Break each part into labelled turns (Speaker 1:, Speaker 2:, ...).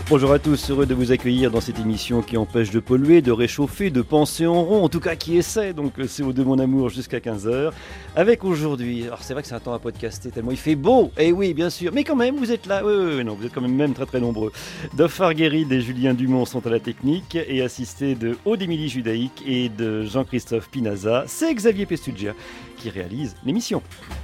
Speaker 1: Bonjour à tous, heureux de vous accueillir dans cette émission qui empêche de polluer, de réchauffer, de penser en rond, en tout cas qui essaie, donc c'est au de mon amour jusqu'à 15h. Avec aujourd'hui, alors c'est vrai que c'est un temps à podcaster tellement il fait beau, et oui bien sûr, mais quand même vous êtes là, oui, non, vous êtes quand même très très nombreux. Dofar Guéride et Julien Dumont sont à la technique et assistés de Aude-Émilie Judaïque et de Jean-Christophe Pinaza, c'est Xavier Pestugia qui réalise l'émission.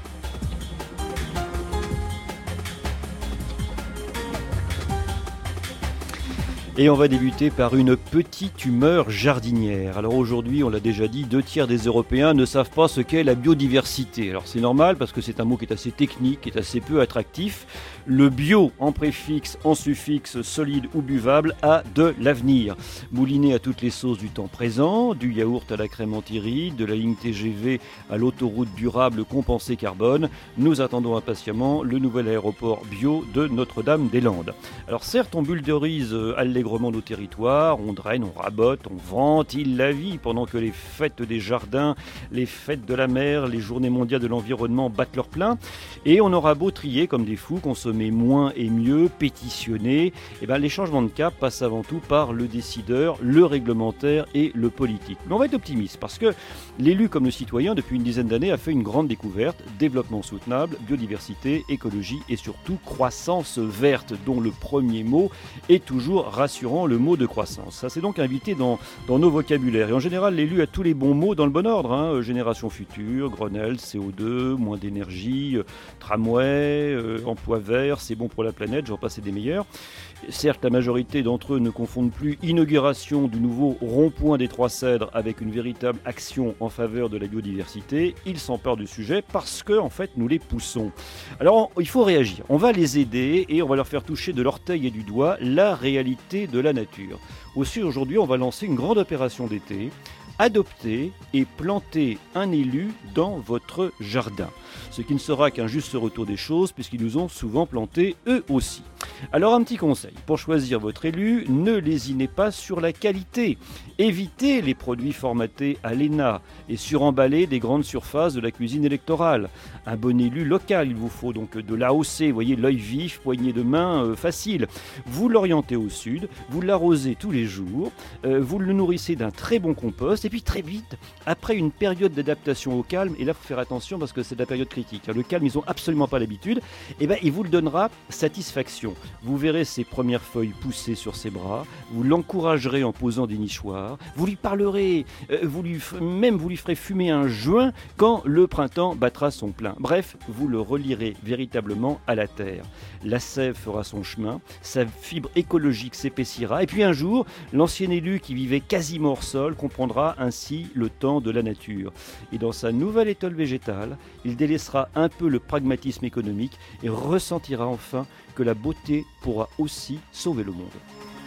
Speaker 1: Et on va débuter par une petite humeur jardinière. Alors aujourd'hui, on l'a déjà dit, 2/3 des Européens ne savent pas ce qu'est la biodiversité. Alors c'est normal parce que c'est un mot qui est assez technique, qui est assez peu attractif. Le bio en préfixe, en suffixe, solide ou buvable a de l'avenir. Mouliné à toutes les sauces du temps présent, du yaourt à la crème anti-rides, de la ligne TGV à l'autoroute durable compensée carbone, nous attendons impatiemment le nouvel aéroport bio de Notre-Dame-des-Landes. Alors certes, on bulldérise allègrement nos territoires, on draine, on rabote, on ventile la vie pendant que les fêtes des jardins, les fêtes de la mer, les journées mondiales de l'environnement battent leur plein. Et on aura beau trier comme des fous, consommer moins et mieux, pétitionner, les changements de cap passent avant tout par le décideur, le réglementaire et le politique. Mais on va être optimiste parce que l'élu comme le citoyen, depuis une dizaine d'années, a fait une grande découverte, développement soutenable, biodiversité, écologie et surtout croissance verte, dont le premier mot est toujours rassurant, le mot de croissance. Ça s'est donc invité dans nos vocabulaires. Et en général, l'élu a tous les bons mots dans le bon ordre. Génération future, Grenelle, CO2, moins d'énergie, tramway, emploi vert, c'est bon pour la planète, j'en passe des meilleurs. Certes, la majorité d'entre eux ne confondent plus inauguration du nouveau rond-point des Trois Cèdres avec une véritable action en faveur de la biodiversité. Ils s'emparent du sujet parce que, en fait, nous les poussons. Alors, il faut réagir. On va les aider et on va leur faire toucher de l'orteil et du doigt la réalité de la nature. Aussi, aujourd'hui, on va lancer une grande opération d'été. Adopter et planter un élu dans votre jardin. Ce qui ne sera qu'un juste retour des choses puisqu'ils nous ont souvent plantés eux aussi. Alors un petit conseil, pour choisir votre élu, ne lésinez pas sur la qualité. Évitez les produits formatés à l'ENA et suremballés des grandes surfaces de la cuisine électorale. Un bon élu local, il vous faut donc de l'AOC, vous voyez, l'œil vif, poignée de main facile. Vous l'orientez au sud, vous l'arrosez tous les jours, vous le nourrissez d'un très bon compost et puis très vite, après une période d'adaptation au calme, et là il faut faire attention parce que c'est la période critique, le calme ils n'ont absolument pas l'habitude, il vous le donnera satisfaction. Vous verrez ses premières feuilles pousser sur ses bras, vous l'encouragerez en posant des nichoirs, vous lui parlerez, vous lui ferez fumer un joint quand le printemps battra son plein. Bref, vous le relierez véritablement à la terre. La sève fera son chemin, sa fibre écologique s'épaissira, et puis un jour, l'ancien élu qui vivait quasiment hors sol comprendra ainsi le temps de la nature. Et dans sa nouvelle étole végétale, il délaissera un peu le pragmatisme économique et ressentira enfin que la beauté pourra aussi sauver le monde.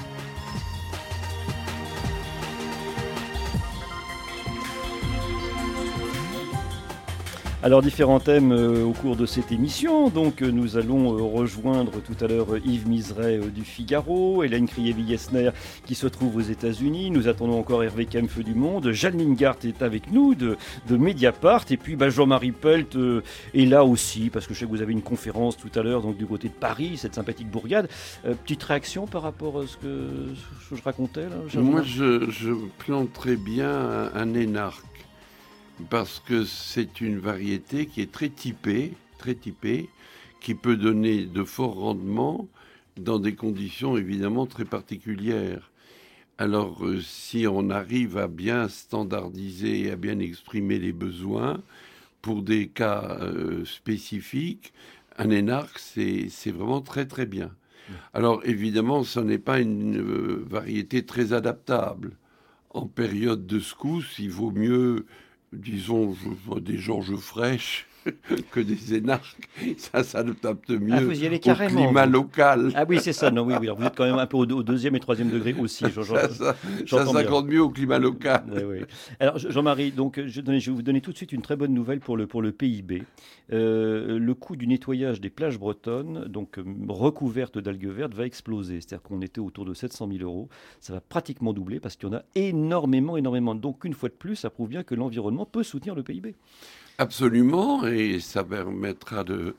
Speaker 1: Alors différents thèmes au cours de cette émission, donc nous allons rejoindre tout à l'heure Yves Miseret du Figaro, Hélène Kriévi-Gessner qui se trouve aux États-Unis, nous attendons encore Hervé Kempf du Monde, Jeanne Lingart est avec nous de Mediapart, et puis Jean-Marie Pelt est là aussi, parce que je sais que vous avez une conférence tout à l'heure donc du côté de Paris, cette sympathique bourgade. Petite réaction par rapport à ce que je racontais là,
Speaker 2: Moi je planterais bien un énarque. Parce que c'est une variété qui est très typée, qui peut donner de forts rendements dans des conditions évidemment très particulières. Alors, si on arrive à bien standardiser et à bien exprimer les besoins pour des cas spécifiques, un énarque, c'est vraiment très très bien. Alors, évidemment, ce n'est pas une variété très adaptable. En période de secousse, il vaut mieux, disons, des Georges fraîches que des énarques. Ça s'adapte mieux
Speaker 1: vous y allez
Speaker 2: au
Speaker 1: carrément,
Speaker 2: climat local.
Speaker 1: Ah oui, c'est ça. Non, oui. Alors vous êtes quand même un peu au deuxième et troisième degré aussi.
Speaker 2: Ça s'accorde mieux au climat local.
Speaker 1: Oui. Alors Jean-Marie, donc je vais vous donner tout de suite une très bonne nouvelle pour le PIB. Le coût du nettoyage des plages bretonnes, donc recouvertes d'algues vertes, va exploser. C'est-à-dire qu'on était autour de 700 000 €. Ça va pratiquement doubler parce qu'il y en a énormément. Donc une fois de plus, ça prouve bien que l'environnement peut soutenir le PIB.
Speaker 2: Absolument, et ça permettra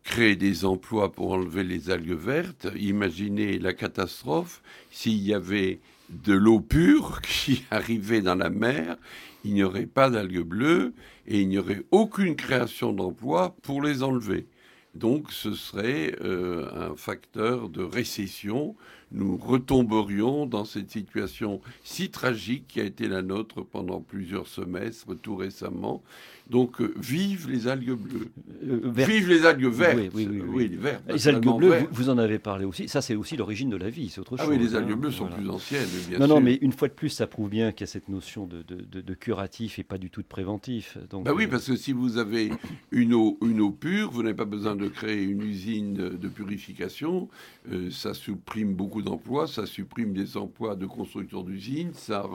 Speaker 2: créer des emplois pour enlever les algues vertes. Imaginez la catastrophe s'il y avait de l'eau pure qui arrivait dans la mer, il n'y aurait pas d'algues bleues et il n'y aurait aucune création d'emplois pour les enlever. Donc ce serait un facteur de récession. Nous retomberions dans cette situation si tragique qui a été la nôtre pendant plusieurs semestres, tout récemment. Donc vive les algues bleues. Vive les algues vertes.
Speaker 1: Oui,
Speaker 2: les vertes.
Speaker 1: Les algues bleues, vous en avez parlé aussi. Ça, c'est aussi l'origine de la vie, c'est autre chose.
Speaker 2: Ah oui, les algues bleues sont plus anciennes, bien
Speaker 1: sûr.
Speaker 2: Non,
Speaker 1: mais une fois de plus, ça prouve bien qu'il y a cette notion de curatif et pas du tout de préventif. Donc,
Speaker 2: oui, parce que si vous avez une eau pure, vous n'avez pas besoin de créer une usine de purification. Ça supprime beaucoup d'emplois, ça supprime des emplois de constructeurs d'usines, ça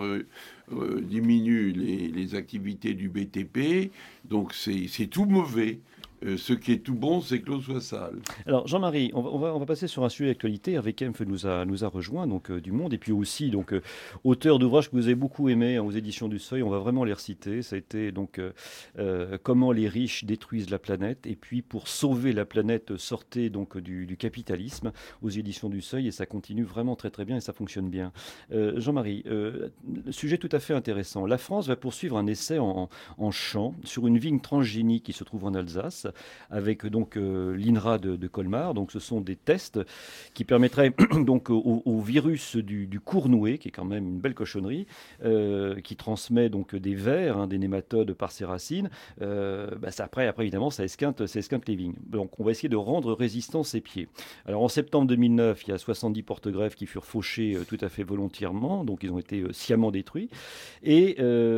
Speaker 2: diminue les activités du BTP. Donc c'est tout mauvais. Ce qui est tout bon, c'est que l'eau soit sale.
Speaker 1: Alors Jean-Marie, on va passer sur un sujet d'actualité. Avec Kempf nous a rejoint, donc du Monde, et puis aussi donc auteur d'ouvrages que vous avez beaucoup aimés aux éditions du Seuil. On va vraiment les reciter. Ça a été donc comment les riches détruisent la planète, et puis pour sauver la planète, sortez donc du capitalisme aux éditions du Seuil, et ça continue vraiment très très bien et ça fonctionne bien. Jean-Marie, sujet tout à fait intéressant. La France va poursuivre un essai en champ sur une vigne transgénique qui se trouve en Alsace, avec donc l'INRA de Colmar. Donc ce sont des tests qui permettraient donc au virus du cournouet, qui est quand même une belle cochonnerie, qui transmet donc des vers, des nématodes par ses racines. Après évidemment ça esquinte les vignes. Donc on va essayer de rendre résistants ces pieds. Alors en septembre 2009, il y a 70 porte-greffes qui furent fauchés tout à fait volontairement, donc ils ont été sciemment détruits. Et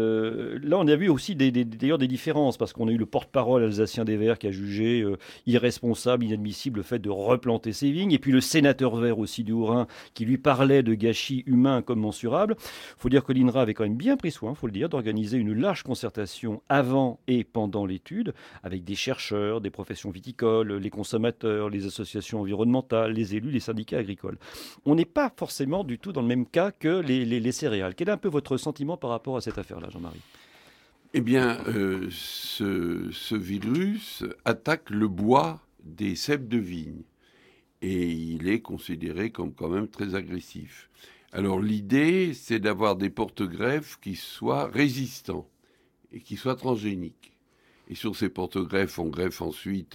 Speaker 1: là on a vu aussi d'ailleurs des différences, parce qu'on a eu le porte-parole alsacien des Verts qui a jugé irresponsable, inadmissible le fait de replanter ces vignes, et puis le sénateur vert aussi du Haut-Rhin qui lui parlait de gâchis humains incommensurables. Il faut dire que l'INRA avait quand même bien pris soin, il faut le dire, d'organiser une large concertation avant et pendant l'étude, avec des chercheurs, des professions viticoles, les consommateurs, les associations environnementales, les élus, les syndicats agricoles. On n'est pas forcément du tout dans le même cas que les céréales. Quel est un peu votre sentiment par rapport à cette affaire-là, Jean-Marie ?
Speaker 2: Eh bien, ce virus attaque le bois des ceps de vigne et il est considéré comme quand même très agressif. Alors l'idée, c'est d'avoir des porte-greffes qui soient résistants et qui soient transgéniques. Et sur ces porte-greffes, on greffe ensuite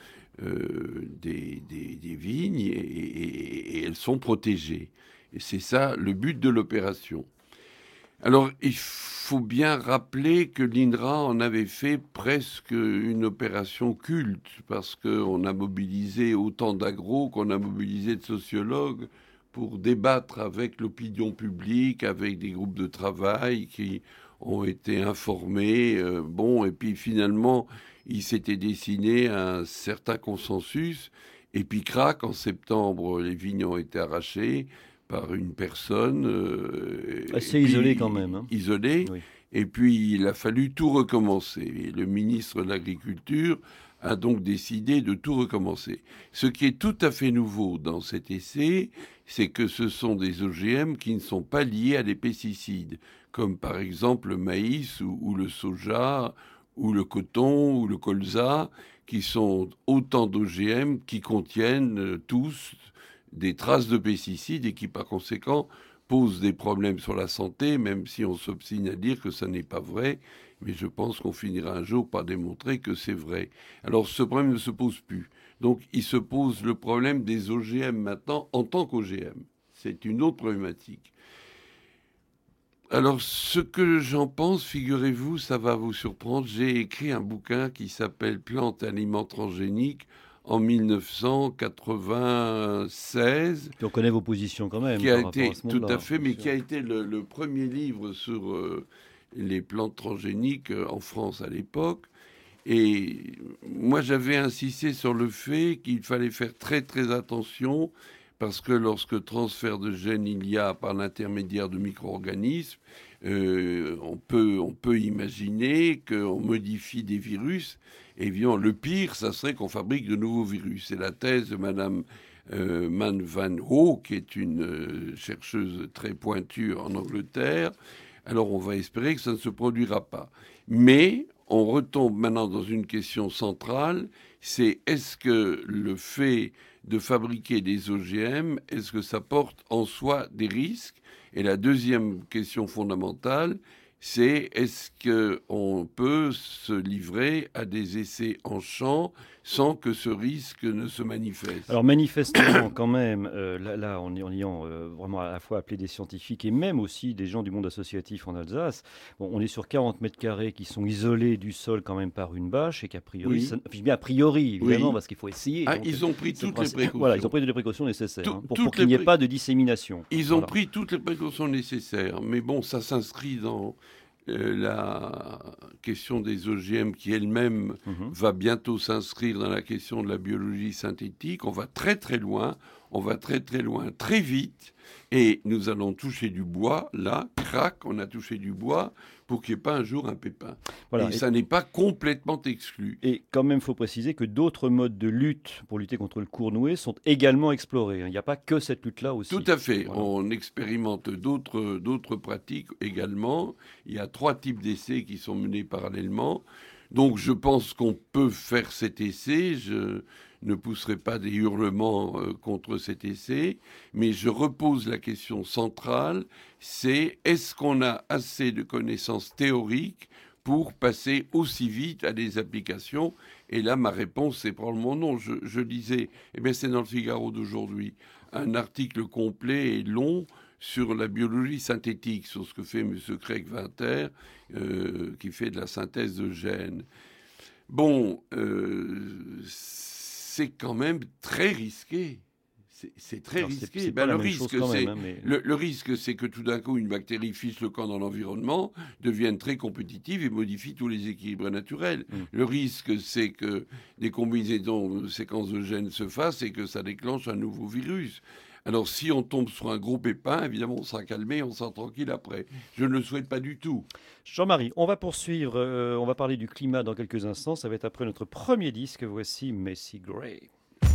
Speaker 2: des vignes et elles sont protégées. Et c'est ça le but de l'opération. Alors, il faut bien rappeler que l'INRA en avait fait presque une opération culte, parce qu'on a mobilisé autant d'agros qu'on a mobilisé de sociologues pour débattre avec l'opinion publique, avec des groupes de travail qui ont été informés. Et puis finalement, il s'était dessiné un certain consensus. Et puis, crac, en septembre, les vignes ont été arrachées par une personne
Speaker 1: assez isolée quand même.
Speaker 2: Isolée. Oui. Et puis il a fallu tout recommencer. Et le ministre de l'Agriculture a donc décidé de tout recommencer. Ce qui est tout à fait nouveau dans cet essai, c'est que ce sont des OGM qui ne sont pas liés à des pesticides, comme par exemple le maïs ou le soja, ou le coton, ou le colza, qui sont autant d'OGM qui contiennent tous des traces de pesticides et qui, par conséquent, posent des problèmes sur la santé, même si on s'obstine à dire que ça n'est pas vrai. Mais je pense qu'on finira un jour par démontrer que c'est vrai. Alors, ce problème ne se pose plus. Donc, il se pose le problème des OGM maintenant en tant qu'OGM. C'est une autre problématique. Alors, ce que j'en pense, figurez-vous, ça va vous surprendre. J'ai écrit un bouquin qui s'appelle « Plantes et aliments transgéniques » en 1996.
Speaker 1: Puis on connaît vos positions quand même.
Speaker 2: Qui a été, tout à fait, mais qui a été le premier livre sur les plantes transgéniques en France à l'époque. Et moi, j'avais insisté sur le fait qu'il fallait faire très, très attention, parce que lorsque transfert de gènes il y a par l'intermédiaire de micro-organismes, on peut imaginer qu'on modifie des virus. Et bien, le pire, ça serait qu'on fabrique de nouveaux virus. C'est la thèse de Madame Man Van Ho, qui est une chercheuse très pointue en Angleterre, alors on va espérer que ça ne se produira pas. Mais on retombe maintenant dans une question centrale, c'est est-ce que le fait de fabriquer des OGM, est-ce que ça porte en soi des risques? Et la deuxième question fondamentale, c'est est-ce qu'on peut se livrer à des essais en champ sans que ce risque ne se manifeste?
Speaker 1: Alors manifestement, quand même, là, en ayant vraiment à la fois appelé des scientifiques et même aussi des gens du monde associatif en Alsace, bon, on est sur 40 mètres carrés qui sont isolés du sol quand même par une bâche et qu'a priori,
Speaker 2: Oui.
Speaker 1: je dis bien a priori, évidemment,
Speaker 2: Oui.
Speaker 1: parce qu'il faut essayer.
Speaker 2: Ah,
Speaker 1: donc,
Speaker 2: ils ont pris
Speaker 1: c'est le
Speaker 2: toutes les
Speaker 1: principe.
Speaker 2: précautions.
Speaker 1: Voilà, ils ont pris toutes les précautions nécessaires pour
Speaker 2: Toutes
Speaker 1: qu'il n'y ait
Speaker 2: les
Speaker 1: pas de dissémination.
Speaker 2: Ils ont
Speaker 1: Voilà.
Speaker 2: pris toutes les précautions nécessaires, mais bon, ça s'inscrit dans la question des OGM qui elle-même va bientôt s'inscrire dans la question de la biologie synthétique. On va très très loin, très vite, et nous allons toucher du bois, là, crac, on a touché du bois, pour qu'il n'y ait pas un jour un pépin. Voilà. Et ça n'est pas complètement exclu.
Speaker 1: Et quand même, il faut préciser que d'autres modes de lutte pour lutter contre le cournouet sont également explorés. Il n'y a pas que cette lutte-là aussi.
Speaker 2: Tout à fait.
Speaker 1: Voilà.
Speaker 2: On expérimente d'autres pratiques également. Il y a 3 types d'essais qui sont menés parallèlement. Donc je pense qu'on peut faire cet essai. Je ne pousserai pas des hurlements contre cet essai, mais je repose la question centrale, c'est est-ce qu'on a assez de connaissances théoriques pour passer aussi vite à des applications? Et là, ma réponse, c'est probablement non. Je lisais, c'est dans le Figaro d'aujourd'hui, un article complet et long sur la biologie synthétique, sur ce que fait M. Craig Venter, qui fait de la synthèse de gènes. Bon, c'est quand même très risqué. C'est très risqué.
Speaker 1: C'est pas la même chose quand même, mais...
Speaker 2: le risque, c'est que tout d'un coup, une bactérie fiche le camp dans l'environnement, devienne très compétitive et modifie tous les équilibres naturels. Le risque, c'est que des combinaisons de séquences de gènes se fassent et que ça déclenche un nouveau virus. Alors, si on tombe sur un gros pépin, évidemment, on sera calmé, on sera tranquille après. Je ne le souhaite pas du tout.
Speaker 1: Jean-Marie, on va poursuivre, on va parler du climat dans quelques instants. Ça va être après notre premier disque. Voici Macy Gray.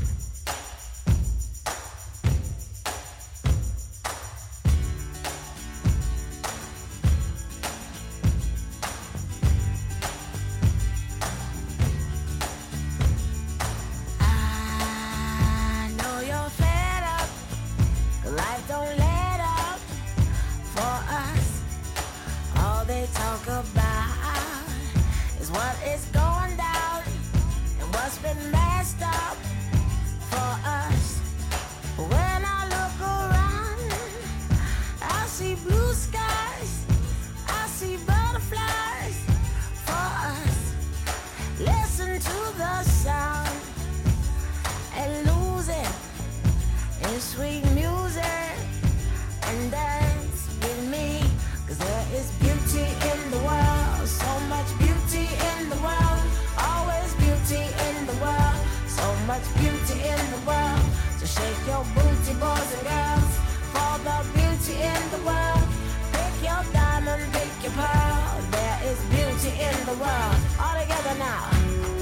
Speaker 3: Sweet music and dance with me, 'cause there is beauty in the world, so much beauty in the world, always beauty in the world, so much beauty in the world. So shake your booty, boys and girls, for the beauty in the world. Pick your diamond, pick your pearl, there is beauty in the world. All together now.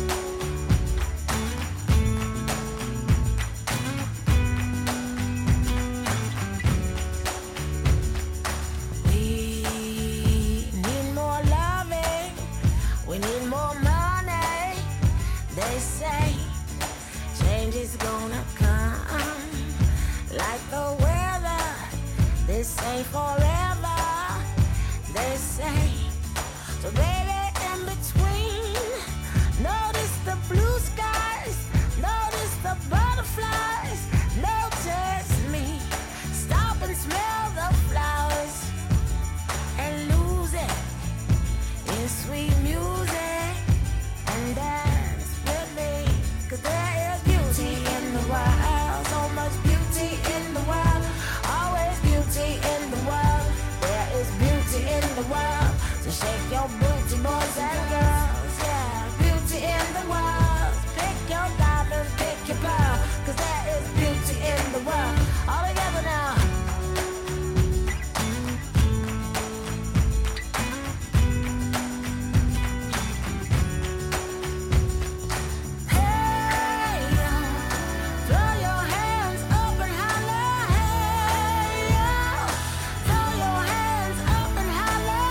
Speaker 3: They say change is gonna come like the weather. This ain't forever, they say. So baby, in between, notice the blue skies, notice the butterflies, notice me. Stop and smell the flowers and lose it in sweet music and dance with me, 'cause there is beauty in the world, so much beauty in the world, always beauty in the world. There is beauty in the world, so shake your booty, boys and girls. Yeah, beauty in the world. Pick your diamond, pick your pearl, 'cause there is beauty in the world. All together now. Throw your hands up and holler.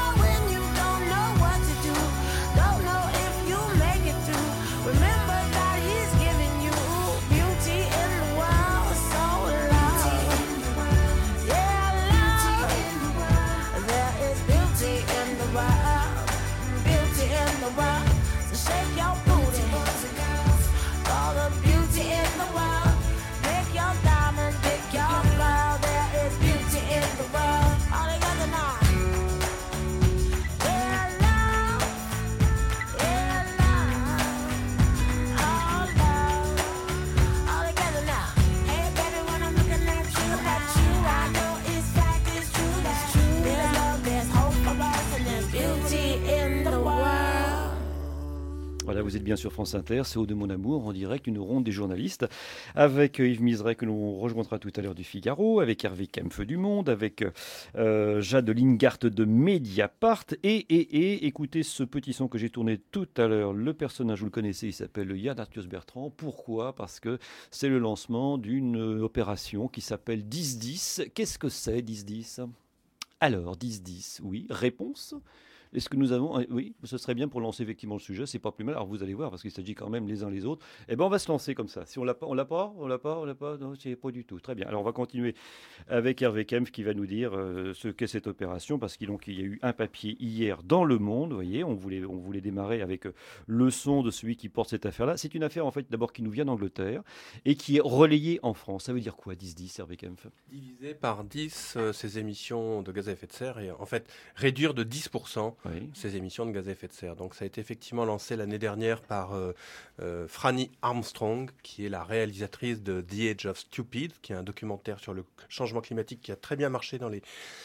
Speaker 1: vous êtes bien sur France Inter, c'est Au de mon amour, en direct, une ronde des journalistes, avec Yves Miseret que l'on rejoindra tout à l'heure du Figaro, avec Hervé Kempf du Monde, avec Jade Lingart de Mediapart, et écoutez ce petit son que j'ai tourné tout à l'heure, le personnage, vous le connaissez, il s'appelle Yann Arthus Bertrand. Pourquoi ? Parce que c'est le lancement d'une opération qui s'appelle 10-10. Qu'est-ce que c'est 10-10 ? Alors, 10-10, oui. Réponse ? Est-ce que nous avons... Oui, ce serait bien pour lancer effectivement le sujet, c'est pas plus mal. Alors vous allez voir, parce qu'il s'agit quand même les uns les autres. Eh bien on va se lancer comme ça. Si on l'a pas, non, c'est pas du tout. Très bien. Alors on va continuer avec Hervé Kempf qui va nous dire ce qu'est cette opération, parce qu'il y a eu un papier hier dans Le Monde, vous voyez, on voulait démarrer avec le son de celui qui porte cette affaire-là. C'est une affaire en fait d'abord qui nous vient d'Angleterre et qui est relayée en France. Ça veut dire quoi 10-10, Hervé Kempf ?
Speaker 4: Diviser par 10 ces émissions de gaz à effet de serre et en fait réduire de 10% ces émissions de gaz à effet de serre. Donc ça a été effectivement lancé l'année dernière par Franny Armstrong, qui est la réalisatrice de The Age of Stupid, qui est un documentaire sur le changement climatique qui a très bien marché dans les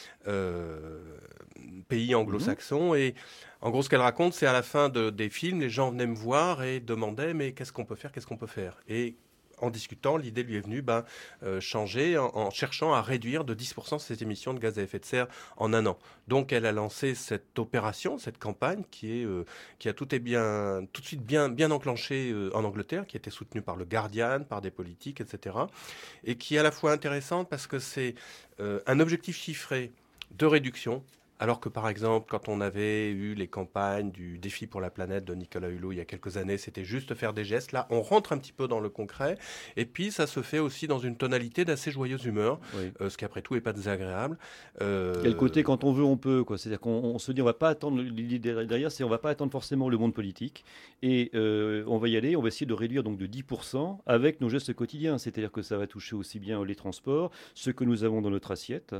Speaker 4: pays anglo-saxons. Et en gros, ce qu'elle raconte, c'est à la fin des films, les gens venaient me voir et demandaient « mais qu'est-ce qu'on peut faire ?» Et en discutant, l'idée lui est venue changer en cherchant à réduire de 10% ses émissions de gaz à effet de serre en un an. Donc elle a lancé cette opération, cette campagne qui a tout de suite bien enclenché en Angleterre, qui a été soutenue par le Guardian, par des politiques, etc. Et qui est à la fois intéressante parce que c'est un objectif chiffré de réduction. Alors que, par exemple, quand on avait eu les campagnes du défi pour la planète de Nicolas Hulot il y a quelques années, c'était juste faire des gestes. Là, on rentre un petit peu dans le concret. Et puis, ça se fait aussi dans une tonalité d'assez joyeuse humeur, ce qui, après tout, n'est pas désagréable.
Speaker 1: Quel côté, quand on veut, on peut, quoi. C'est-à-dire qu'on se dit, on va pas attendre, l'idée derrière, c'est on va pas attendre forcément le monde politique. Et on va y aller, on va essayer de réduire donc de 10% avec nos gestes quotidiens. C'est-à-dire que ça va toucher aussi bien les transports, ce que nous avons dans notre assiette,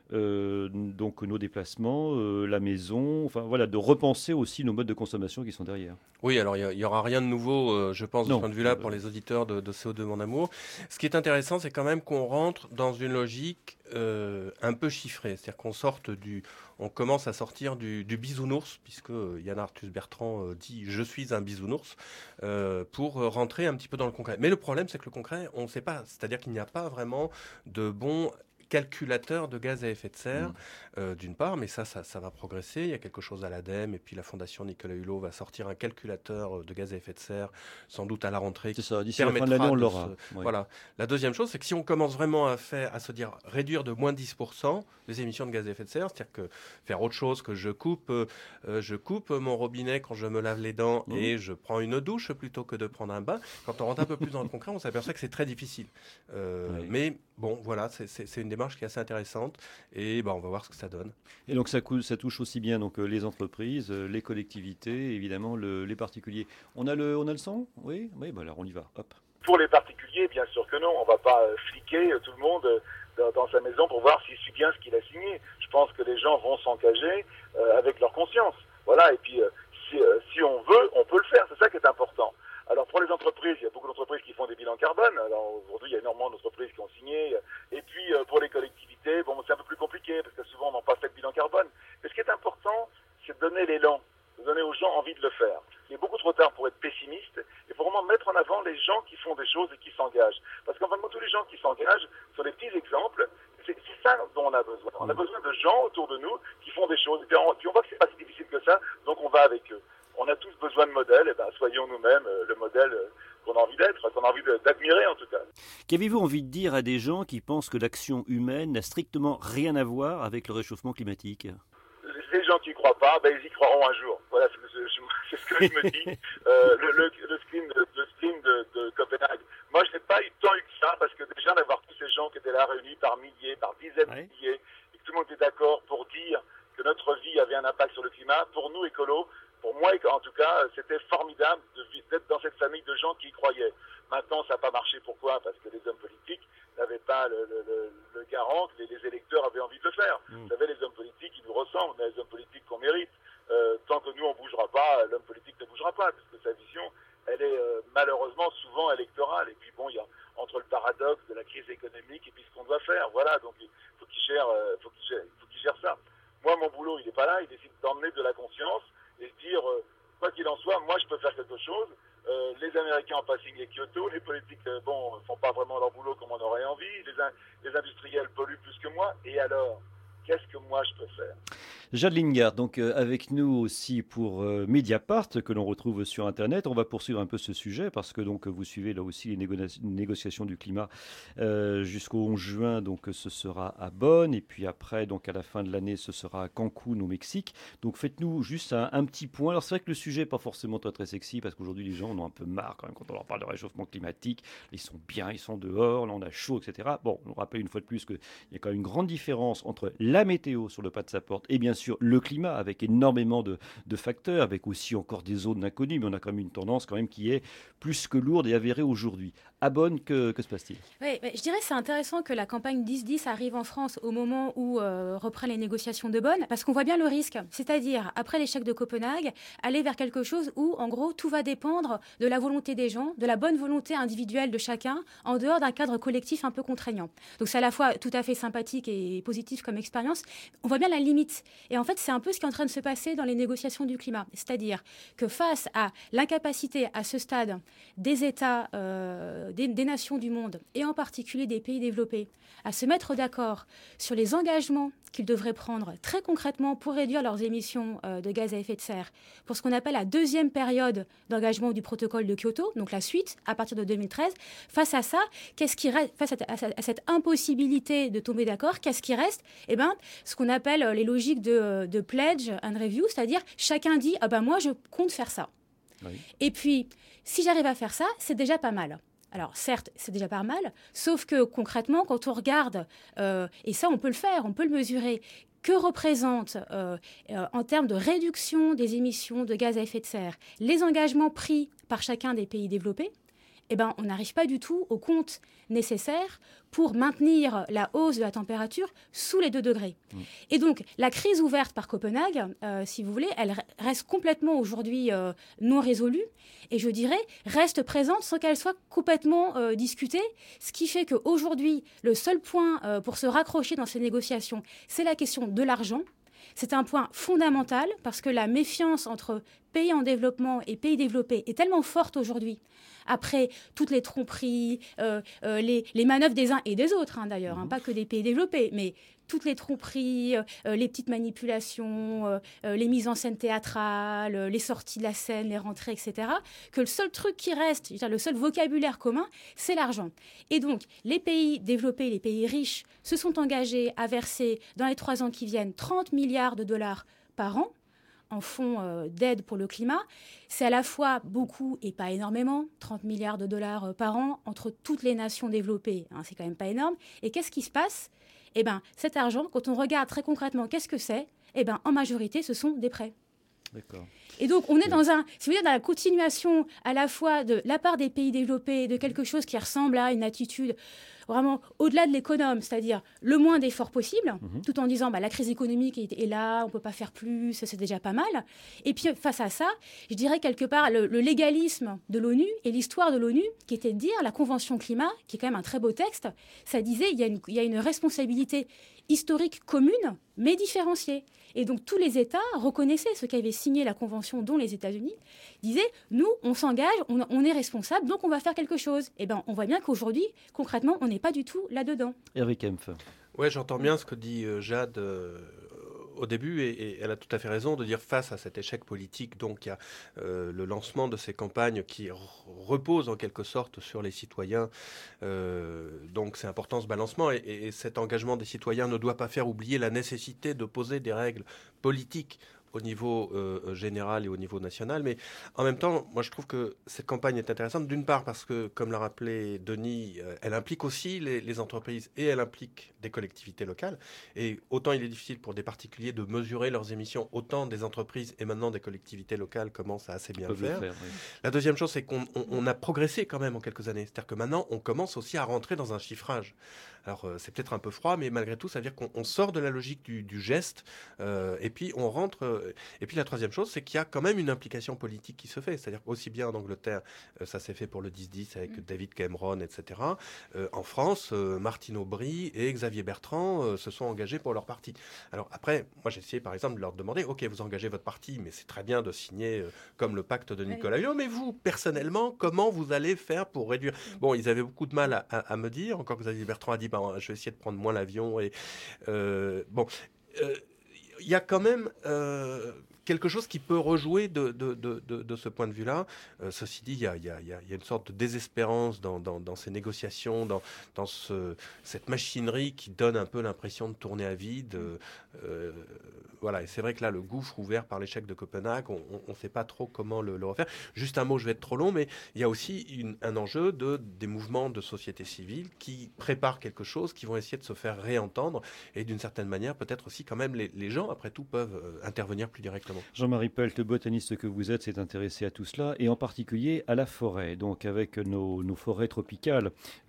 Speaker 1: donc nos déplacements, la maison, enfin voilà, de repenser aussi nos modes de consommation qui sont derrière.
Speaker 4: Oui, alors il y aura rien de nouveau, je pense, de ce point de vue-là pour les auditeurs de CO2 Mon Amour. Ce qui est intéressant, c'est quand même qu'on rentre dans une logique un peu chiffrée, c'est-à-dire on commence à sortir du bisounours, puisque Yann Arthus Bertrand dit « je suis un bisounours », pour rentrer un petit peu dans le concret. Mais le problème, c'est que le concret, on ne sait pas, c'est-à-dire qu'il n'y a pas vraiment de bons calculateur de gaz à effet de serre, d'une part, mais ça va progresser. Il y a quelque chose à l'ADEME, et puis la Fondation Nicolas Hulot va sortir un calculateur de gaz à effet de serre, sans doute à la rentrée.
Speaker 1: C'est ça, d'ici la fin de l'année, on l'aura.
Speaker 4: Voilà. La deuxième chose, c'est que si on commence vraiment à se dire réduire de moins 10% les émissions de gaz à effet de serre, c'est-à-dire que faire autre chose que je coupe mon robinet quand je me lave les dents et je prends une douche plutôt que de prendre un bain, quand on rentre un peu plus dans le concret, on s'aperçoit que c'est très difficile. Mais bon, voilà, c'est une démarche qui est assez intéressante et on va voir ce que ça donne.
Speaker 1: Et donc ça touche aussi bien donc les entreprises, les collectivités, évidemment les particuliers. On a le son ? Oui, alors on y va. Hop.
Speaker 5: Pour les particuliers, bien sûr que non. On ne va pas fliquer tout le monde dans sa maison pour voir s'il suit bien ce qu'il a signé. Je pense que les gens vont s'engager avec leur conscience. Voilà. Et puis si on veut, on peut le faire. C'est ça qui est important. Alors pour les entreprises, il y a beaucoup d'entreprises qui font des bilans carbone. Alors aujourd'hui, il y a énormément d'entreprises qui ont signé. Et puis pour les collectivités, c'est un peu plus compliqué parce que souvent on n'a pas fait de bilan carbone. Mais ce qui est important, c'est de donner l'élan, de donner aux gens envie de le faire. Il est beaucoup trop tard pour être pessimiste. Il faut vraiment mettre en avant les gens qui font des choses et qui s'engagent. Parce qu'en fin de compte, tous les gens qui s'engagent sont des petits exemples. C'est ça dont on a besoin. On a besoin de gens autour de nous qui font des choses. Et puis on voit que c'est pas si difficile que ça, donc on va avec eux. On a tous besoin de modèles, et soyons nous-mêmes le modèle qu'on a envie d'être, qu'on a envie d'admirer en tout cas.
Speaker 1: Qu'avez-vous envie de dire à des gens qui pensent que l'action humaine n'a strictement rien à voir avec le réchauffement climatique ?
Speaker 5: Les gens qui y croient pas, ils y croiront un jour. Voilà, c'est ce que je me dis. Le spin de Copenhague. Moi, je n'ai pas eu tant que ça, parce que déjà d'avoir tous ces gens qui étaient là réunis par milliers, par dizaines de milliers, et que tout le monde était d'accord pour dire que notre vie avait un impact sur le climat, pour nous écolos, pour moi en tout cas, c'était formidable d'être dans cette famille de gens qui y croyaient. Maintenant, ça n'a pas marché. Pourquoi ? Parce que les hommes politiques n'avaient pas le garant que les électeurs avaient envie de le faire. Vous savez, les hommes politiques, ils nous ressemblent, mais les hommes politiques qu'on mérite. Tant que nous, on ne bougera pas, l'homme politique ne bougera pas, parce que sa vision, elle est malheureusement souvent électorale. Et puis il y a entre le paradoxe de la crise économique et puis ce qu'on doit faire. Voilà, donc il faut qu'il gère ça. Moi, mon boulot, il n'est pas là. Il décide d'emmener de la conscience et se dire quoi qu'il en soit, moi je peux faire quelque chose. Les Américains n'ont pas signé Kyoto, les politiques font pas vraiment leur boulot comme on aurait envie, les industriels polluent plus que moi, et alors, qu'est-ce que moi je peux faire?
Speaker 1: Jade Lingard, donc avec nous aussi pour Mediapart, que l'on retrouve sur Internet. On va poursuivre un peu ce sujet parce que donc vous suivez là aussi les négociations du climat jusqu'au 11 juin. Donc ce sera à Bonn et puis après, donc à la fin de l'année, ce sera à Cancun au Mexique. Donc faites-nous juste un petit point. Alors c'est vrai que le sujet n'est pas forcément très très sexy parce qu'aujourd'hui les gens en ont un peu marre quand même quand on leur parle de réchauffement climatique. Ils sont bien, ils sont dehors, là on a chaud, etc. Bon, on rappelle une fois de plus qu'il y a quand même une grande différence entre la météo sur le pas de sa porte et bien sûr le climat avec énormément de facteurs, avec aussi encore des zones d'inconnu, mais on a quand même une tendance quand même qui est plus que lourde et avérée aujourd'hui. À Bonn, que se passe-t-il?
Speaker 6: Oui, je dirais que c'est intéressant que la campagne 10-10 arrive en France au moment où reprennent les négociations de Bonn, parce qu'on voit bien le risque, c'est-à-dire, après l'échec de Copenhague, aller vers quelque chose où, en gros, tout va dépendre de la volonté des gens, de la bonne volonté individuelle de chacun, en dehors d'un cadre collectif un peu contraignant. Donc c'est à la fois tout à fait sympathique et positif comme expérience, on voit bien la limite. Et en fait, c'est un peu ce qui est en train de se passer dans les négociations du climat. C'est-à-dire que face à l'incapacité à ce stade des États, des nations du monde, et en particulier des pays développés, à se mettre d'accord sur les engagements qu'ils devraient prendre très concrètement pour réduire leurs émissions de gaz à effet de serre, pour ce qu'on appelle la deuxième période d'engagement du protocole de Kyoto, donc la suite, à partir de 2013. Face à ça, qu'est-ce qui reste, face à cette impossibilité de tomber d'accord, qu'est-ce qui reste? Eh bien, ce qu'on appelle les logiques de pledge and review, c'est-à-dire chacun dit « Ah ben moi, je compte faire ça. Oui. » Et puis, si j'arrive à faire ça, c'est déjà pas mal. Alors certes, c'est déjà pas mal, sauf que concrètement, quand on regarde, et ça on peut le faire, on peut le mesurer, que représente en termes de réduction des émissions de gaz à effet de serre les engagements pris par chacun des pays développés, eh ben, on n'arrive pas du tout au compte nécessaire pour maintenir la hausse de la température sous les 2 degrés. Et donc, la crise ouverte par Copenhague, si vous voulez, elle reste complètement aujourd'hui non résolue et je dirais reste présente sans qu'elle soit complètement discutée, ce qui fait qu'aujourd'hui, le seul point pour se raccrocher dans ces négociations, c'est la question de l'argent. C'est un point fondamental parce que la méfiance entre pays en développement et pays développés est tellement forte aujourd'hui, après toutes les tromperies, les manœuvres des uns et des autres, d'ailleurs, pas que des pays développés, mais toutes les tromperies, les petites manipulations, les mises en scène théâtrales, les sorties de la scène, les rentrées, etc., que le seul truc qui reste, le seul vocabulaire commun, c'est l'argent. Et donc, les pays développés, les pays riches, se sont engagés à verser, dans les 3 ans qui viennent, 30 milliards de dollars par an, en fonds d'aide pour le climat. C'est à la fois beaucoup et pas énormément, 30 milliards de dollars par an entre toutes les nations développées. C'est quand même pas énorme. Et qu'est-ce qui se passe? Eh bien, cet argent, quand on regarde très concrètement qu'est-ce que c'est, eh bien, en majorité, ce sont des prêts.
Speaker 1: D'accord.
Speaker 6: Et donc, on est dans si vous voulez, dans la continuation à la fois de la part des pays développés de quelque chose qui ressemble à une attitude vraiment au-delà de l'économe, c'est-à-dire le moins d'efforts possible, tout en disant la crise économique est là, on ne peut pas faire plus, c'est déjà pas mal. Et puis, face à ça, je dirais quelque part le légalisme de l'ONU et l'histoire de l'ONU, qui était de dire la Convention climat, qui est quand même un très beau texte, ça disait il y a une responsabilité historique commune, mais différenciée. Et donc, tous les États reconnaissaient ceux qui avaient signé la Convention, dont les États-Unis, disaient, nous, on s'engage, on est responsable, donc on va faire quelque chose. Et bien, on voit bien qu'aujourd'hui, concrètement, on n'est pas du tout là-dedans.
Speaker 1: Hervé Kempf.
Speaker 4: Oui, j'entends bien ce que dit Jade au début, et elle a tout à fait raison de dire face à cet échec politique, donc il y a le lancement de ces campagnes qui reposent en quelque sorte sur les citoyens, donc c'est important ce balancement, et cet engagement des citoyens ne doit pas faire oublier la nécessité de poser des règles politiques au niveau général et au niveau national. Mais en même temps, moi je trouve que cette campagne est intéressante, d'une part parce que, comme l'a rappelé Denis, elle implique aussi les entreprises et elle implique des collectivités locales. Et autant il est difficile pour des particuliers de mesurer leurs émissions, autant des entreprises et maintenant des collectivités locales commencent à assez bien le faire. Oui. La deuxième chose, c'est qu'on a progressé quand même en quelques années. C'est-à-dire que maintenant, on commence aussi à rentrer dans un chiffrage. Alors c'est peut-être un peu froid, mais malgré tout, ça veut dire qu'on sort de la logique du geste, et puis on rentre. Et puis la troisième chose, c'est qu'il y a quand même une implication politique qui se fait. C'est-à-dire aussi bien en Angleterre, ça s'est fait pour le 10-10 avec David Cameron, etc. En France, Martine Aubry et Xavier Bertrand se sont engagés pour leur parti. Alors après, moi j'ai essayé par exemple de leur demander, ok, vous engagez votre parti, mais c'est très bien de signer comme le pacte de Nicolas Hulot, mais vous, personnellement, comment vous allez faire pour réduire... Bon, ils avaient beaucoup de mal à me dire, encore que Xavier Bertrand a dit, je vais essayer de prendre moins l'avion. Et il y a quand même quelque chose qui peut rejouer de ce point de vue-là. Ceci dit, il y a une sorte de désespérance dans ces négociations, dans cette machinerie qui donne un peu l'impression de tourner à vide. Voilà, et c'est vrai que là, le gouffre ouvert par l'échec de Copenhague, on ne sait pas trop comment le refaire. Juste un mot, je vais être trop long, mais il y a aussi un enjeu des mouvements de société civile qui préparent quelque chose, qui vont essayer de se faire réentendre, et d'une certaine manière, peut-être aussi quand même les gens, après tout, peuvent intervenir plus directement.
Speaker 1: Jean-Marie Pelt, botaniste que vous êtes, s'est intéressé à tout cela, et en particulier à la forêt, donc avec nos forêts tropicales,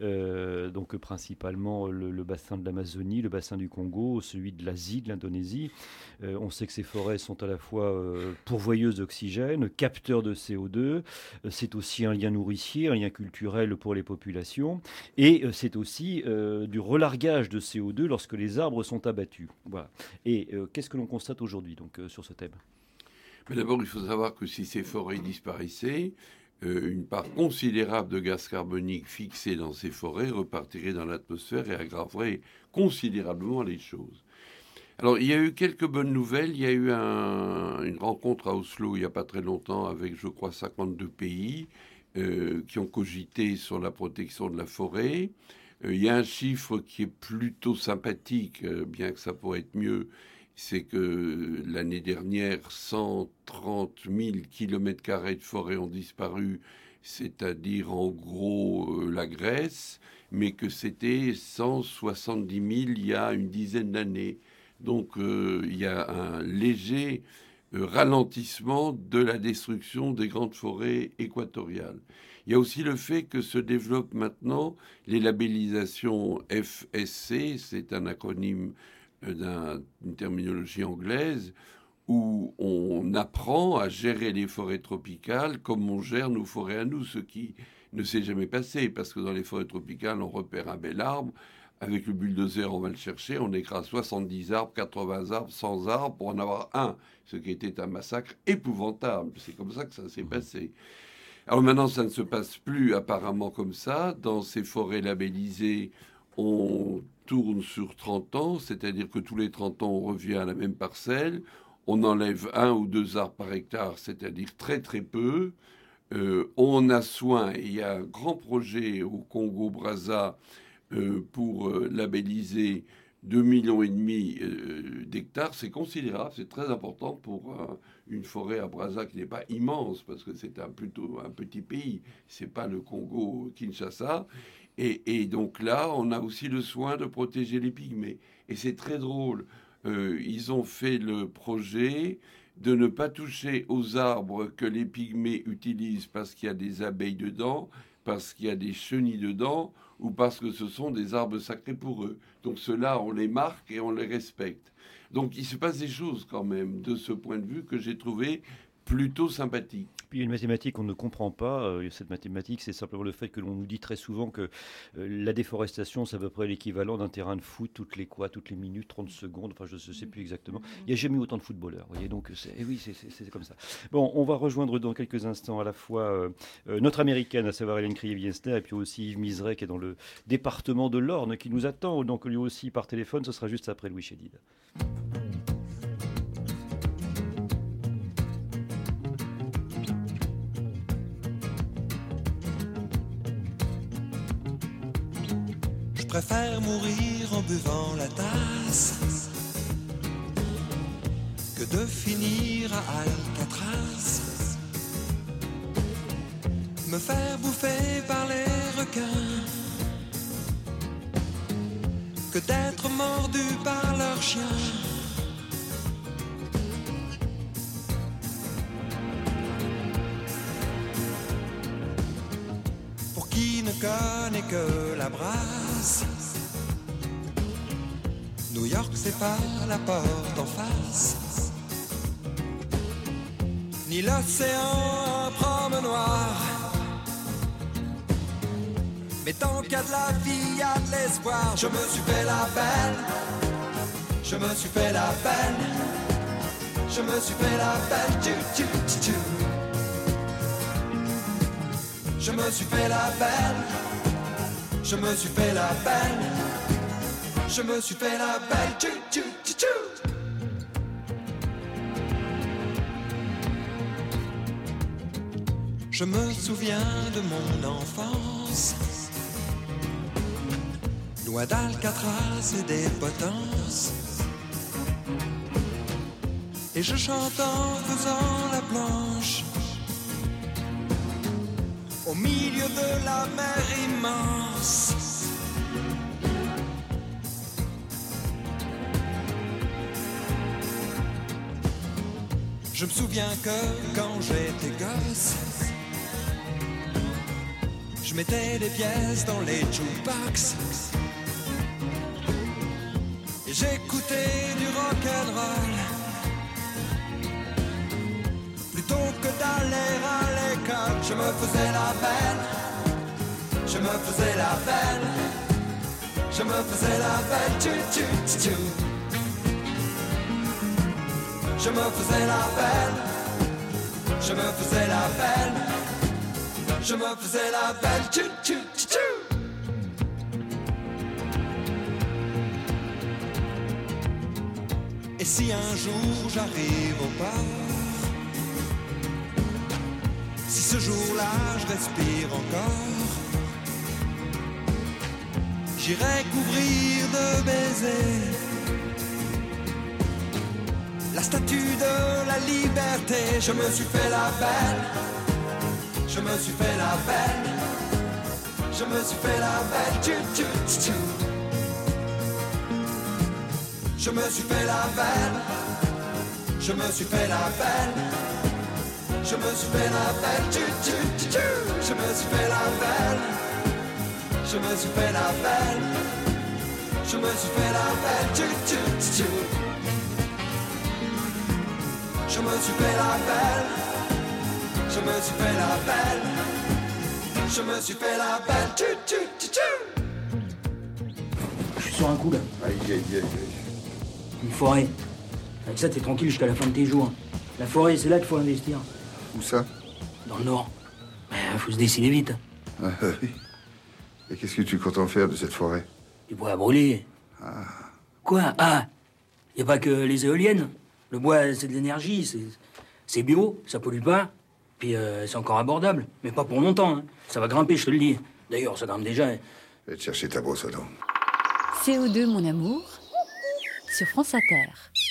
Speaker 1: donc principalement le bassin de l'Amazonie, le bassin du Congo, celui de l'Asie, de l'Indonésie. On sait que ces forêts sont à la fois pourvoyeuses d'oxygène, capteurs de CO2, c'est aussi un lien nourricier, un lien culturel pour les populations, et c'est aussi du relargage de CO2 lorsque les arbres sont abattus. Voilà. Et qu'est-ce que l'on constate aujourd'hui donc, sur ce thème ?
Speaker 2: Mais d'abord, il faut savoir que si ces forêts disparaissaient, une part considérable de gaz carbonique fixé dans ces forêts repartirait dans l'atmosphère et aggraverait considérablement les choses. Alors, il y a eu quelques bonnes nouvelles. Il y a eu une rencontre à Oslo il n'y a pas très longtemps avec, je crois, 52 pays qui ont cogité sur la protection de la forêt. Il y a un chiffre qui est plutôt sympathique, bien que ça pourrait être mieux. C'est que l'année dernière, 130 000 km² de forêt ont disparu, c'est-à-dire en gros la Grèce, mais que c'était 170 000 il y a une dizaine d'années. Donc il y a un léger ralentissement de la destruction des grandes forêts équatoriales. Il y a aussi le fait que se développent maintenant les labellisations FSC, c'est un acronyme d'une terminologie anglaise, où on apprend à gérer les forêts tropicales comme on gère nos forêts à nous, ce qui ne s'est jamais passé, parce que dans les forêts tropicales, on repère un bel arbre, avec le bulldozer, on va le chercher, on écrase 70 arbres, 80 arbres, 100 arbres pour en avoir un, ce qui était un massacre épouvantable. C'est comme ça que ça s'est passé. Alors maintenant, ça ne se passe plus apparemment comme ça. Dans ces forêts labellisées, on tourne sur 30 ans, c'est-à-dire que tous les 30 ans, on revient à la même parcelle, on enlève 1 ou 2 arbres par hectare, c'est-à-dire très très peu. On a soin, et il y a un grand projet au Congo-Brazza pour labelliser 2,5 millions d'hectares, c'est considérable, c'est très important pour une forêt à Brazza qui n'est pas immense, parce que c'est plutôt un petit pays, c'est pas le Congo-Kinshasa. Et donc là, on a aussi le soin de protéger les pygmées. Et c'est très drôle. Ils ont fait le projet de ne pas toucher aux arbres que les pygmées utilisent parce qu'il y a des abeilles dedans, parce qu'il y a des chenilles dedans, ou parce que ce sont des arbres sacrés pour eux. Donc ceux-là, on les marque et on les respecte. Donc il se passe des choses quand même, de ce point de vue, que j'ai trouvé plutôt sympathique.
Speaker 1: Puis il y a une mathématique qu'on ne comprend pas. Cette mathématique, c'est simplement le fait que l'on nous dit très souvent que la déforestation, c'est à peu près l'équivalent d'un terrain de foot toutes les minutes, 30 secondes. Enfin, je ne sais plus exactement. Il n'y a jamais eu autant de footballeurs. Vous voyez, donc, oui, c'est comme ça. Bon, on va rejoindre dans quelques instants à la fois notre américaine, à savoir Hélène Crier-Wiesner, et puis aussi Yves Miseret, qui est dans le département de l'Orne, qui nous attend. Donc, lui aussi par téléphone. Ce sera juste après Louis Chédid.
Speaker 7: Je préfère mourir en buvant la tasse que de finir à Alcatraz, me faire bouffer par les requins, que d'être mordu par leurs chiens. Pour qui ne connaît que la brasse, York, c'est pas la porte en face, ni l'océan un promenoir. Mais tant qu'il y a de la vie, y a de l'espoir. Je me suis fait la belle, je me suis fait la belle, je me suis fait la belle, tchou, tchou, tchou, tchou. Je me suis fait la belle, je me suis fait la belle, je me suis fait la belle, tchou, tchou, tchou, tchou. Je me souviens de mon enfance, loin d'Alcatraz et des potences, et je chante en faisant la planche au milieu de la mer immense. Je me souviens que quand j'étais gosse, je mettais des pièces dans les jukebox et j'écoutais du rock'n'roll plutôt que d'aller à l'école. Je me faisais la belle, je me faisais la belle, je me faisais la belle, tchou, tchou, tchou, tchou. Je me faisais la belle, je me faisais la belle, je me faisais la belle, tchou, tchou, tchou, tchou. Et si un jour j'arrive au port, si ce jour-là je respire encore, j'irai couvrir de baisers la statue de la liberté. Je me suis fait la belle, je me suis fait la belle, je me suis fait la belle, tchou, tchou, tchou, tchou. Je me suis fait la belle, je me suis fait la belle, je me suis fait la belle, tchou, tchou, tchou, tchou. Je me suis fait la belle, je me suis fait la belle, je me suis fait la belle, tchou, tchou, tchou, tchou. Je me suis fait la belle, je me suis fait la belle, je me suis fait la belle, tchou, tchou, tchou, tchou.
Speaker 8: Je suis sur un coup là.
Speaker 2: Aïe, aïe, aïe, aïe.
Speaker 8: Une forêt. Avec ça, t'es tranquille jusqu'à la fin de tes jours. La forêt, c'est là qu'il faut investir.
Speaker 9: Où ça?
Speaker 8: Dans le nord. Mais faut se décider vite.
Speaker 9: Ah, oui. Et qu'est-ce que tu comptes en faire de cette forêt?
Speaker 8: Du bois à brûler. Quoi? Ah, y a pas que les éoliennes. Le bois, c'est de l'énergie, c'est bio, ça pollue pas. Puis c'est encore abordable. Mais pas pour longtemps, hein. Ça va grimper, je te le dis. D'ailleurs, ça grimpe déjà. Hein.
Speaker 9: Va te chercher ta brosse à dents.
Speaker 10: CO2, mon amour, sur France Inter.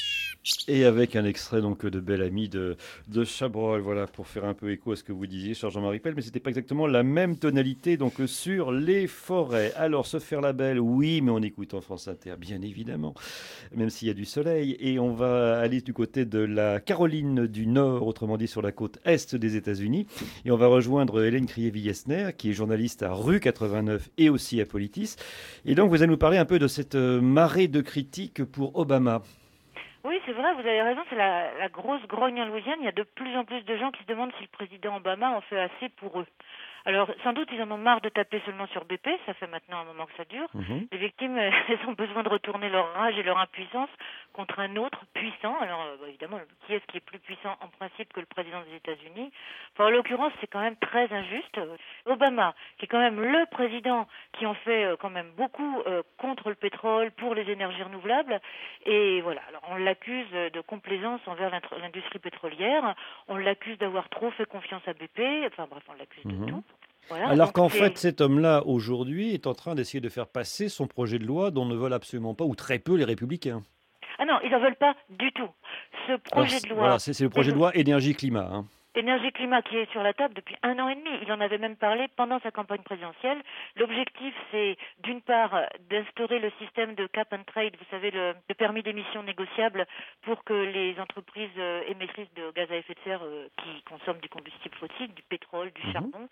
Speaker 1: Et avec un extrait donc de Belle Amie de Chabrol, voilà, pour faire un peu écho à ce que vous disiez, cher Jean-Marie Pell, mais c'était pas exactement la même tonalité donc sur les forêts. Alors, se faire la belle, oui, mais en écoutant France Inter, bien évidemment, même s'il y a du soleil. Et on va aller du côté de la Caroline du Nord, autrement dit sur la côte est des États-Unis. Et on va rejoindre Hélène Crier-Villesner, qui est journaliste à Rue 89 et aussi à Politis. Et donc, vous allez nous parler un peu de cette marée de critiques pour Obama.
Speaker 11: Oui, c'est vrai, vous avez raison, c'est la grosse grogne en Louisiane. Il y a de plus en plus de gens qui se demandent si le président Obama en fait assez pour eux. Alors, sans doute, ils en ont marre de taper seulement sur BP, ça fait maintenant un moment que ça dure. Les victimes, elles ont besoin de retourner leur rage et leur impuissance contre un autre puissant. Alors, évidemment, qui est-ce qui est plus puissant en principe que le président des États-Unis? Enfin, en l'occurrence, c'est quand même très injuste. Obama, qui est quand même le président qui en fait quand même beaucoup contre le pétrole, pour les énergies renouvelables. Et voilà, alors on l'accuse de complaisance envers l'industrie pétrolière, on l'accuse d'avoir trop fait confiance à BP, enfin bref, on l'accuse de tout. Voilà,
Speaker 1: alors qu'en fait, cet homme-là, aujourd'hui, est en train d'essayer de faire passer son projet de loi dont ne veulent absolument pas, ou très peu, les Républicains.
Speaker 11: Ah non, ils n'en veulent pas du tout. Ce projet de loi...
Speaker 1: Voilà, c'est le projet de loi énergie-climat. Hein.
Speaker 11: Énergie-climat qui est sur la table depuis 1 an et demi. Il en avait même parlé pendant sa campagne présidentielle. L'objectif, c'est d'une part d'instaurer le système de cap and trade, vous savez, le permis d'émission négociable pour que les entreprises émettrices de gaz à effet de serre qui consomment du combustible fossile, du pétrole, du charbon,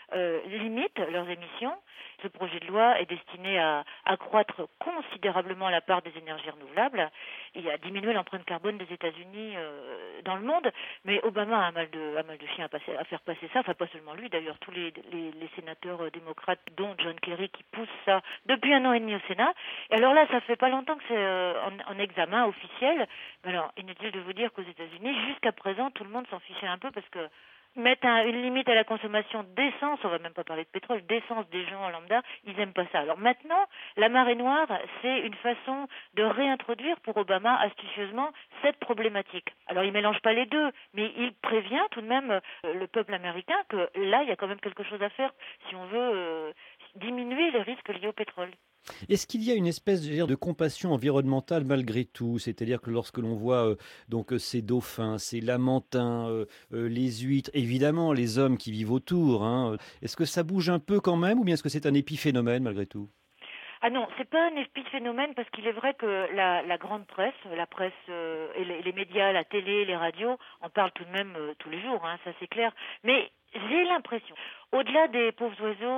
Speaker 11: limitent leurs émissions. Ce projet de loi est destiné à accroître considérablement la part des énergies renouvelables et à diminuer l'empreinte carbone des États-Unis dans le monde. Mais Obama a un mal de chien à faire passer ça. Enfin, pas seulement lui, d'ailleurs, tous les sénateurs démocrates, dont John Kerry, qui poussent ça depuis 1 an et demi au Sénat. Et alors là, ça fait pas longtemps que c'est en examen officiel. Mais alors, inutile de vous dire qu'aux États-Unis, jusqu'à présent, tout le monde s'en fichait un peu parce que mettre une limite à la consommation d'essence, on va même pas parler de pétrole, d'essence des gens lambda, ils aiment pas ça. Alors maintenant, la marée noire, c'est une façon de réintroduire pour Obama astucieusement cette problématique. Alors il mélange pas les deux, mais il prévient tout de même le peuple américain que là, il y a quand même quelque chose à faire si on veut diminuer les risques liés au pétrole.
Speaker 1: Est-ce qu'il y a une espèce de compassion environnementale malgré tout? C'est-à-dire que lorsque l'on voit ces dauphins, ces lamantins, les huîtres, évidemment les hommes qui vivent autour, hein, est-ce que ça bouge un peu quand même ou bien est-ce que c'est un épiphénomène malgré tout?
Speaker 11: Ah non, c'est pas un épiphénomène parce qu'il est vrai que la grande presse, la presse et les médias, la télé, les radios en parlent tout de même tous les jours, hein, ça c'est clair. Mais j'ai l'impression, au-delà des pauvres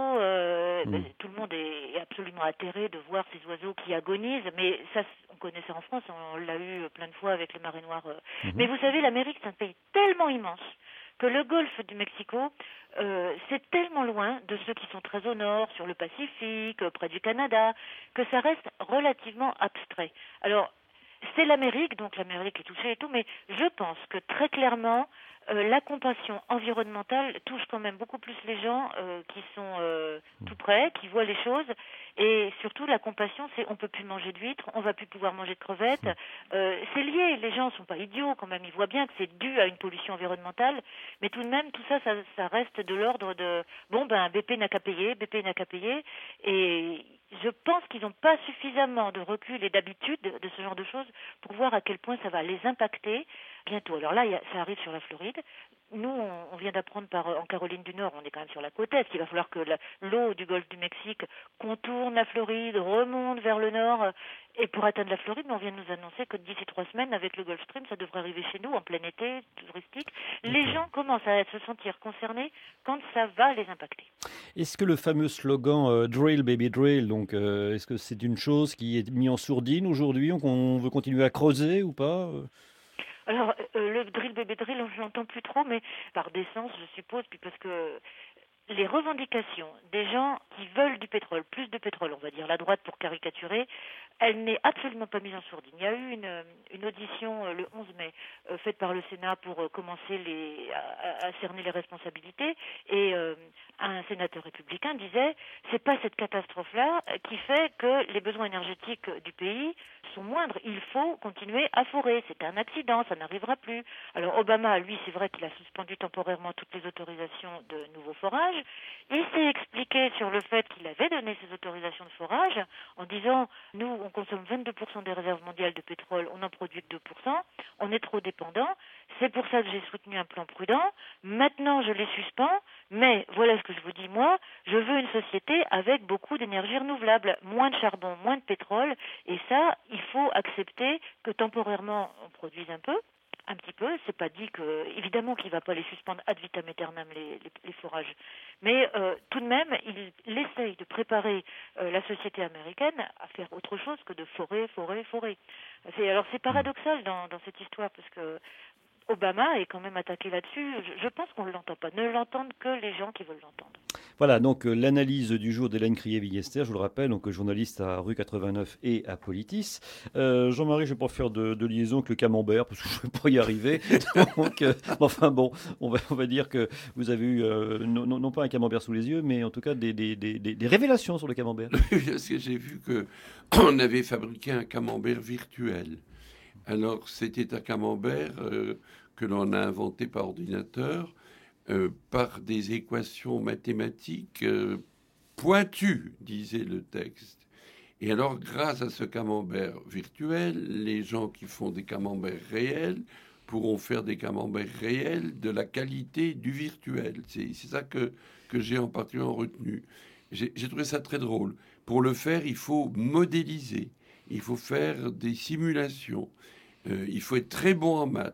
Speaker 11: oiseaux, tout le monde est absolument atterré de voir ces oiseaux qui agonisent. Mais ça, on connaît ça en France, on l'a eu plein de fois avec les marées noires. Mais vous savez, l'Amérique, c'est un pays tellement immense que le golfe du Mexico, c'est tellement loin de ceux qui sont très au nord, sur le Pacifique, près du Canada, que ça reste relativement abstrait. Alors, c'est l'Amérique, donc l'Amérique est touchée et tout, mais je pense que très clairement, la compassion environnementale touche quand même beaucoup plus les gens qui sont tout près, qui voient les choses. Et surtout, la compassion, c'est on peut plus manger d'huîtres, on va plus pouvoir manger de crevettes. C'est lié, les gens sont pas idiots quand même, ils voient bien que c'est dû à une pollution environnementale. Mais tout de même, tout ça, ça reste de l'ordre de BP n'a qu'à payer, BP n'a qu'à payer. Et je pense qu'ils n'ont pas suffisamment de recul et d'habitude de ce genre de choses pour voir à quel point ça va les impacter bientôt. Alors là, ça arrive sur la Floride. Nous, on vient d'apprendre en Caroline du Nord, on est quand même sur la côte est, il va falloir que l'eau du golfe du Mexique contourne la Floride, remonte vers le nord. Et pour atteindre la Floride, on vient de nous annoncer que d'ici 3 semaines, avec le Gulf Stream, ça devrait arriver chez nous en plein été touristique. Les gens commencent à se sentir concernés quand ça va les impacter.
Speaker 1: Est-ce que le fameux slogan Drill Baby Drill, donc est-ce que c'est une chose qui est mise en sourdine aujourd'hui, qu'on veut continuer à creuser ou pas?
Speaker 11: Alors, le drill, baby drill, je l'entends plus trop, mais par décence, je suppose, puis parce que les revendications des gens qui veulent du pétrole, plus de pétrole, on va dire la droite pour caricaturer, elle n'est absolument pas mise en sourdine. Il y a eu une audition le 11 mai faite par le Sénat pour commencer à cerner les responsabilités et un sénateur républicain disait c'est pas cette catastrophe-là qui fait que les besoins énergétiques du pays sont moindres. Il faut continuer à forer. C'est un accident, ça n'arrivera plus. Alors Obama, lui, c'est vrai qu'il a suspendu temporairement toutes les autorisations de nouveaux forages. Il s'est expliqué sur le fait qu'il avait donné ces autorisations de forage en disant nous, on consomme 22% des réserves mondiales de pétrole, on n'en produit que 2%, on est trop dépendant. C'est pour ça que j'ai soutenu un plan prudent. Maintenant, je les suspends, mais voilà ce que je vous dis, moi, je veux une société avec beaucoup d'énergie renouvelable, moins de charbon, moins de pétrole, et ça, il faut accepter que temporairement, on produise un petit peu, c'est pas dit que, évidemment qu'il va pas les suspendre ad vitam aeternam les forages, mais tout de même, il essaye de préparer la société américaine à faire autre chose que de forer. Alors c'est paradoxal dans cette histoire, parce que Obama est quand même attaqué là-dessus. Je pense qu'on ne l'entend pas. Ne l'entendent que les gens qui veulent l'entendre.
Speaker 1: Voilà, donc l'analyse du jour d'Hélène Crier-Villester, je vous le rappelle, donc journaliste à Rue 89 et à Politis. Jean-Marie, je ne vais pas faire de liaison avec le camembert parce que je ne vais pas y arriver. Donc, enfin bon, on va dire que vous avez eu, non pas un camembert sous les yeux, mais en tout cas des révélations sur le camembert.
Speaker 2: Parce que j'ai vu qu'on avait fabriqué un camembert virtuel. Alors, c'était un camembert que l'on a inventé par ordinateur, par des équations mathématiques pointues, disait le texte. Et alors, grâce à ce camembert virtuel, les gens qui font des camemberts réels pourront faire des camemberts réels de la qualité du virtuel. C'est ça que j'ai en particulier retenu. J'ai trouvé ça très drôle. Pour le faire, il faut modéliser, il faut faire des simulations. Il faut être très bon en maths.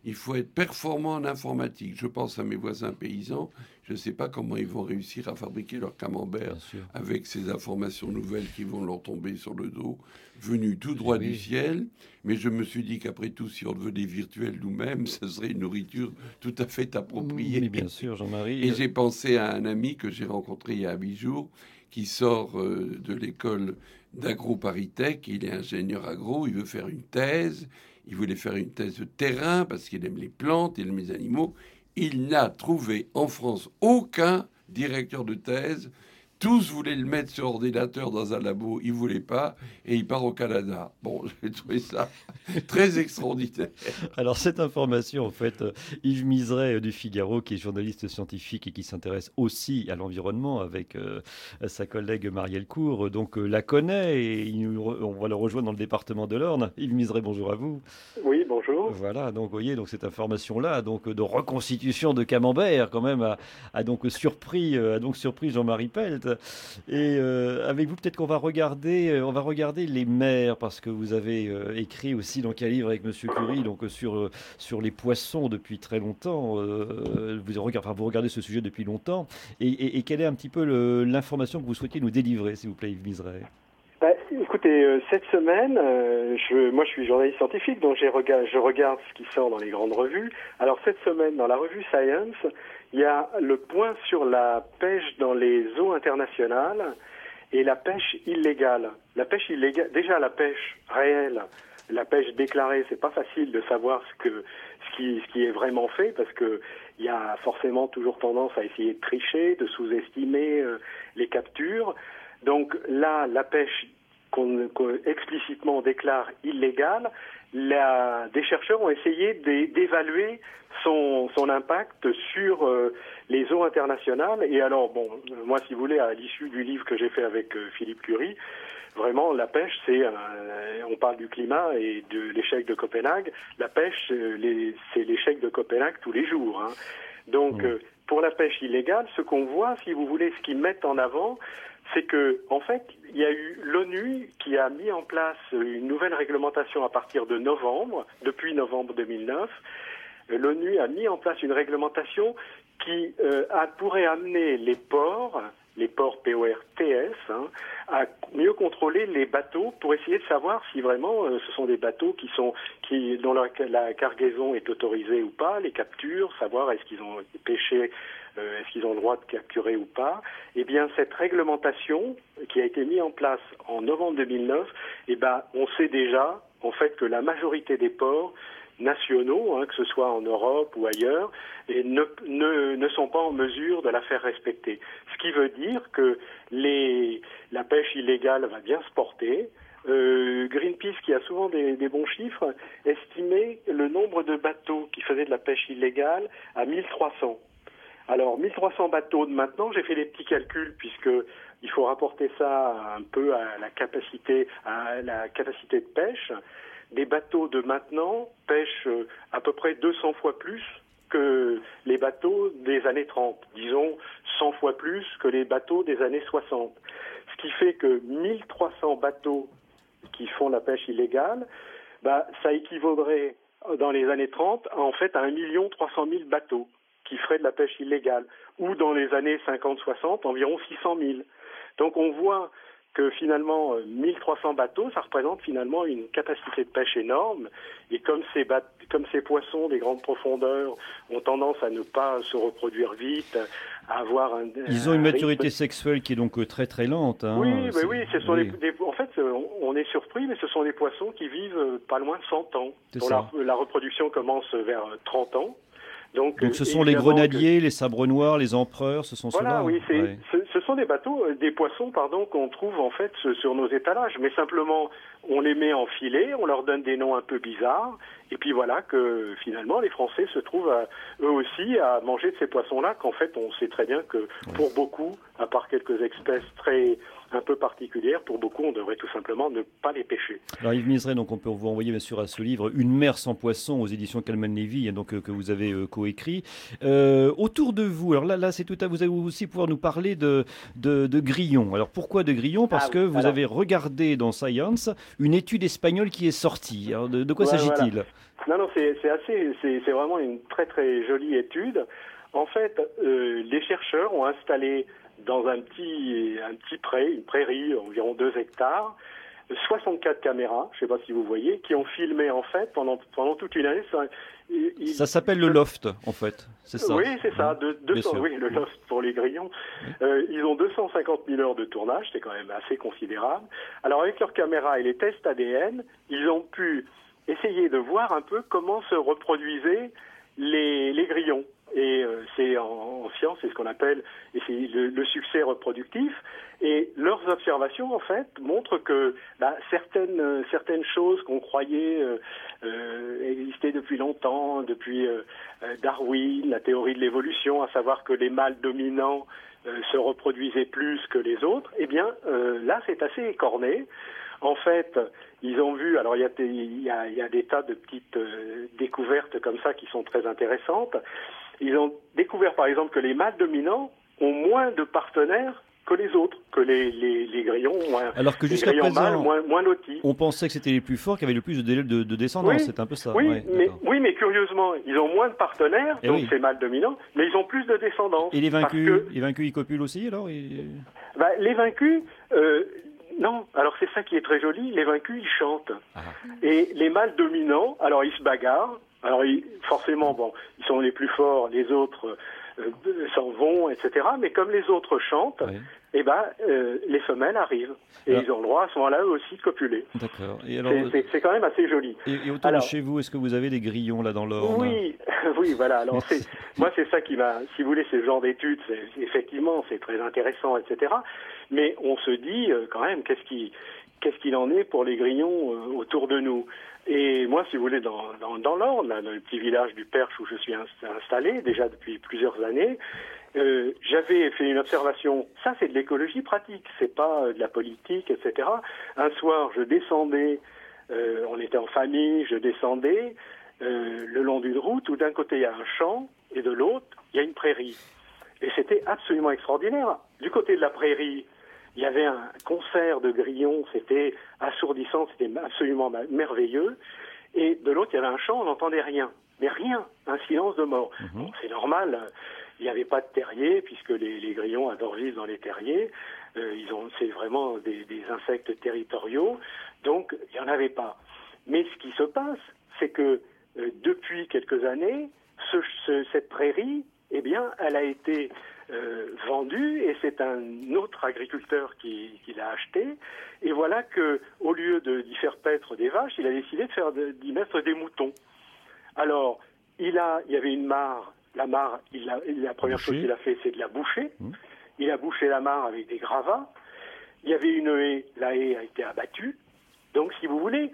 Speaker 2: il faut être performant en informatique. Je pense à mes voisins paysans. Je ne sais pas comment ils vont réussir à fabriquer leur camembert avec ces informations nouvelles qui vont leur tomber sur le dos, venues tout droit du ciel. Mais je me suis dit qu'après tout, si on devenait virtuel nous-mêmes, ce serait une nourriture tout à fait appropriée.
Speaker 1: Oui, bien sûr, Jean-Marie.
Speaker 2: Et j'ai pensé à un ami que j'ai rencontré il y a 8 jours, qui sort de l'école d'agro-paritech. Il est ingénieur agro, il veut faire une thèse. Il voulait faire une thèse de terrain parce qu'il aime les plantes, il aime les animaux. Il n'a trouvé en France aucun directeur de thèse. Tous voulaient le mettre sur ordinateur dans un labo, il ne voulait pas, et il part au Canada. Bon, j'ai trouvé ça très extraordinaire.
Speaker 1: Alors, cette information, en fait, Yves Miseret du Figaro, qui est journaliste scientifique et qui s'intéresse aussi à l'environnement avec sa collègue Marielle Cour, donc la connaît, et on va le rejoindre dans le département de l'Orne. Yves Miseret, bonjour à vous.
Speaker 12: Oui, bonjour.
Speaker 1: Voilà, donc vous voyez, donc cette information-là, donc de reconstitution de camembert, quand même, a donc surpris Jean-Marie Pelt. Et avec vous, peut-être qu'on va regarder les mers, parce que vous avez écrit aussi donc un livre avec Monsieur Curie, donc sur les poissons depuis très longtemps. Vous regardez ce sujet depuis longtemps. Et quelle est un petit peu l'information que vous souhaitiez nous délivrer, s'il vous plaît, Yves Miseret?
Speaker 12: Écoutez, cette semaine, moi je suis journaliste scientifique, donc je regarde ce qui sort dans les grandes revues. Alors cette semaine, dans la revue Science, il y a le point sur la pêche dans les eaux internationales et la pêche illégale. La pêche illégale, déjà la pêche réelle, la pêche déclarée, c'est pas facile de savoir ce qui est vraiment fait, parce que il y a forcément toujours tendance à essayer de tricher, de sous-estimer les captures. Donc là, la pêche qu'on explicitement déclare illégale, des chercheurs ont essayé d'évaluer son impact sur les eaux internationales. Et alors, bon, moi, si vous voulez, à l'issue du livre que j'ai fait avec Philippe Curie, vraiment, la pêche, on parle du climat et de l'échec de Copenhague. La pêche, c'est l'échec de Copenhague tous les jours, hein. Donc, pour la pêche illégale, ce qu'on voit, si vous voulez, ce qu'ils mettent en avant, c'est que, en fait, il y a eu l'ONU qui a mis en place une nouvelle réglementation à partir de novembre, depuis novembre 2009. L'ONU a mis en place une réglementation qui pourrait amener les ports PORTS, hein, à mieux contrôler les bateaux pour essayer de savoir si vraiment ce sont des bateaux dont la cargaison est autorisée ou pas, les captures, savoir est-ce qu'ils ont pêché, est-ce qu'ils ont le droit de capturer ou pas. Eh bien, cette réglementation qui a été mise en place en novembre 2009, on sait déjà en fait que la majorité des ports nationaux, hein, que ce soit en Europe ou ailleurs, et ne sont pas en mesure de la faire respecter. Ce qui veut dire que la pêche illégale va bien se porter. Greenpeace, qui a souvent des bons chiffres, estimait le nombre de bateaux qui faisaient de la pêche illégale à 1300. Alors, 1300 bateaux de maintenant, j'ai fait des petits calculs, puisque il faut rapporter ça un peu à la capacité de pêche. Des bateaux de maintenant pêchent à peu près 200 fois plus que les bateaux des années 30, disons 100 fois plus que les bateaux des années 60. Ce qui fait que 1300 bateaux qui font la pêche illégale, ça équivaudrait dans les années 30 en fait à 1 300 000 bateaux qui feraient de la pêche illégale, ou dans les années 50-60 environ 600 000. Donc on voit que finalement 1300 bateaux, ça représente finalement une capacité de pêche énorme. Et comme ces poissons des grandes profondeurs ont tendance à ne pas se reproduire vite, à avoir
Speaker 1: ils ont une maturité sexuelle qui est donc très très lente. Hein.
Speaker 12: Oui, ce sont en fait, on est surpris, mais ce sont des poissons qui vivent pas loin de 100 ans. La reproduction commence vers 30 ans. Donc
Speaker 1: ce sont les grenadiers, les sabres noirs, les empereurs, ce sont ceux-là.
Speaker 12: Voilà, oui, ce sont des poissons, qu'on trouve en fait sur nos étalages. Mais simplement, on les met en filet, on leur donne des noms un peu bizarres, et puis voilà que finalement les Français se trouvent eux aussi à manger de ces poissons-là, qu'en fait on sait très bien que pour beaucoup, à part quelques espèces un peu particulières, pour beaucoup on devrait tout simplement ne pas les pêcher.
Speaker 1: Alors Yves Miseret, donc on peut vous envoyer bien sûr à ce livre Une mer sans poissons aux éditions Calman Levy, donc que vous avez coécrit. Autour de vous, alors là c'est tout à vous allez aussi pouvoir nous parler de grillons. Alors pourquoi de grillons? Parce que vous avez regardé dans Science une étude espagnole qui est sortie. Alors de quoi s'agit-il?
Speaker 12: Non, c'est vraiment une très très jolie étude. En fait, les chercheurs ont installé dans un petit une prairie, environ 2 hectares, 64 caméras, je ne sais pas si vous voyez, qui ont filmé en fait pendant toute une année.
Speaker 1: Ça s'appelle le loft, en fait, c'est ça?
Speaker 12: Oui, c'est ça, 200, oui, le loft pour les grillons. Ils ont 250 000 heures de tournage, c'est quand même assez considérable. Alors avec leurs caméras et les tests ADN, ils ont pu essayer de voir un peu comment se reproduisaient les grillons. Et c'est en science, c'est ce qu'on appelle le succès reproductif. Et leurs observations, en fait, montrent que certaines choses qu'on croyait exister depuis longtemps, depuis Darwin, la théorie de l'évolution, à savoir que les mâles dominants se reproduisaient plus que les autres, eh bien, là, c'est assez écorné. En fait, ils ont vu, alors il y a des tas de petites découvertes comme ça qui sont très intéressantes. Ils ont découvert, par exemple, que les mâles dominants ont moins de partenaires que les autres, que les grillons,
Speaker 1: alors que jusqu'à présent, moins lotis. On pensait que c'était les plus forts qui avaient le plus de descendance, c'est un peu ça.
Speaker 12: Oui, mais curieusement, ils ont moins de partenaires, donc ces mâles dominants, mais ils ont plus de descendance.
Speaker 1: Et les vaincus, ils copulent aussi alors
Speaker 12: les vaincus, non, alors c'est ça qui est très joli, les vaincus, ils chantent. Et les mâles dominants, alors ils se bagarrent, alors forcément, ils sont les plus forts, les autres s'en vont, etc. Mais comme les autres chantent, les femelles arrivent. Et ils ont le droit à ce moment-là, eux aussi, de copuler.
Speaker 1: D'accord.
Speaker 12: C'est quand même assez joli.
Speaker 1: Et autour de chez vous, est-ce que vous avez des grillons là dans l'Orne?
Speaker 12: Oui, voilà. Alors moi, c'est ça qui m'a... Si vous voulez, c'est ce genre d'études, effectivement, c'est très intéressant, etc. Mais on se dit, quand même, qu'est-ce qu'il en est pour les grillons autour de nous? Et moi, si vous voulez, dans l'Orne, dans le petit village du Perche où je suis installé, déjà depuis plusieurs années, j'avais fait une observation. Ça, c'est de l'écologie pratique, c'est pas de la politique, etc. Un soir, je descendais, on était en famille, je descendais le long d'une route où d'un côté il y a un champ et de l'autre il y a une prairie. Et c'était absolument extraordinaire. Du côté de la prairie, il y avait un concert de grillons, c'était assourdissant, c'était absolument merveilleux. Et de l'autre, il y avait un champ, on n'entendait rien. Mais rien, un silence de mort. Bon, c'est normal, il n'y avait pas de terrier, puisque les grillons adorent vivre dans les terriers. C'est vraiment des insectes territoriaux, donc il n'y en avait pas. Mais ce qui se passe, c'est que depuis quelques années, cette prairie, eh bien, elle a été vendue et c'est un autre agriculteur qui l'a acheté. Et voilà que, au lieu d'y faire paître des vaches, il a décidé d'y mettre des moutons. Alors, il y avait une mare. La mare, la première chose qu'il a fait, c'est de la boucher. Il a bouché la mare avec des gravats. Il y avait une haie. La haie a été abattue. Donc, si vous voulez,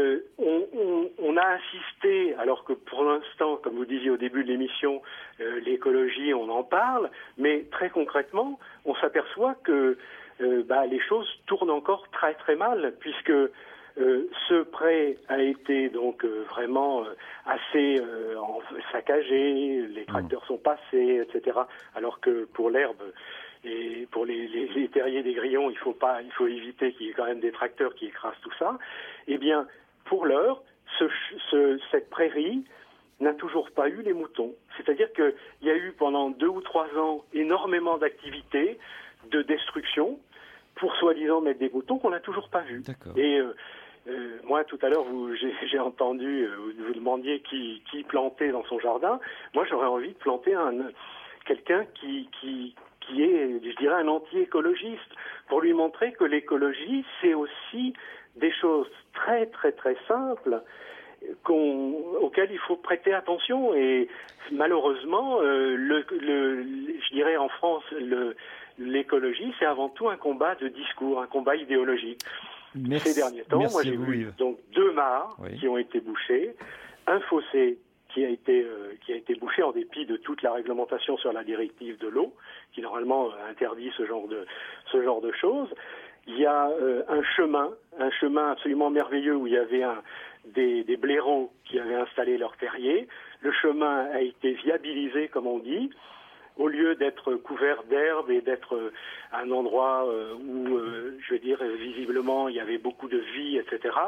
Speaker 12: on a insisté, alors que pour l'instant, comme vous disiez au début de l'émission, l'écologie, on en parle, mais très concrètement, on s'aperçoit que les choses tournent encore très très mal, puisque ce prêt a été donc vraiment assez saccagé, les tracteurs sont passés, etc. Alors que pour l'herbe et pour les terriers des grillons, il faut éviter qu'il y ait quand même des tracteurs qui écrasent tout ça. Eh bien, pour l'heure, cette prairie n'a toujours pas eu les moutons. C'est-à-dire qu'il y a eu pendant 2 ou 3 ans énormément d'activités de destruction pour soi-disant mettre des moutons qu'on n'a toujours pas vus. Et moi, tout à l'heure, j'ai entendu, vous demandiez qui plantait dans son jardin. Moi, j'aurais envie de planter quelqu'un qui est, je dirais, un anti-écologiste, pour lui montrer que l'écologie, c'est aussi des choses très, très, très simples auxquelles il faut prêter attention. Et malheureusement, je dirais en France, l'écologie, c'est avant tout un combat de discours, un combat idéologique. Ces derniers temps, moi j'ai vu donc 2 mares qui ont été bouchées, un fossé qui a été bouché en dépit de toute la réglementation sur la directive de l'eau, qui normalement interdit ce genre de choses. Il y a un chemin absolument merveilleux où il y avait des blaireaux qui avaient installé leur terrier. Le chemin a été viabilisé, comme on dit. Au lieu d'être couvert d'herbe et d'être un endroit où, je veux dire, visiblement, il y avait beaucoup de vie, etc.,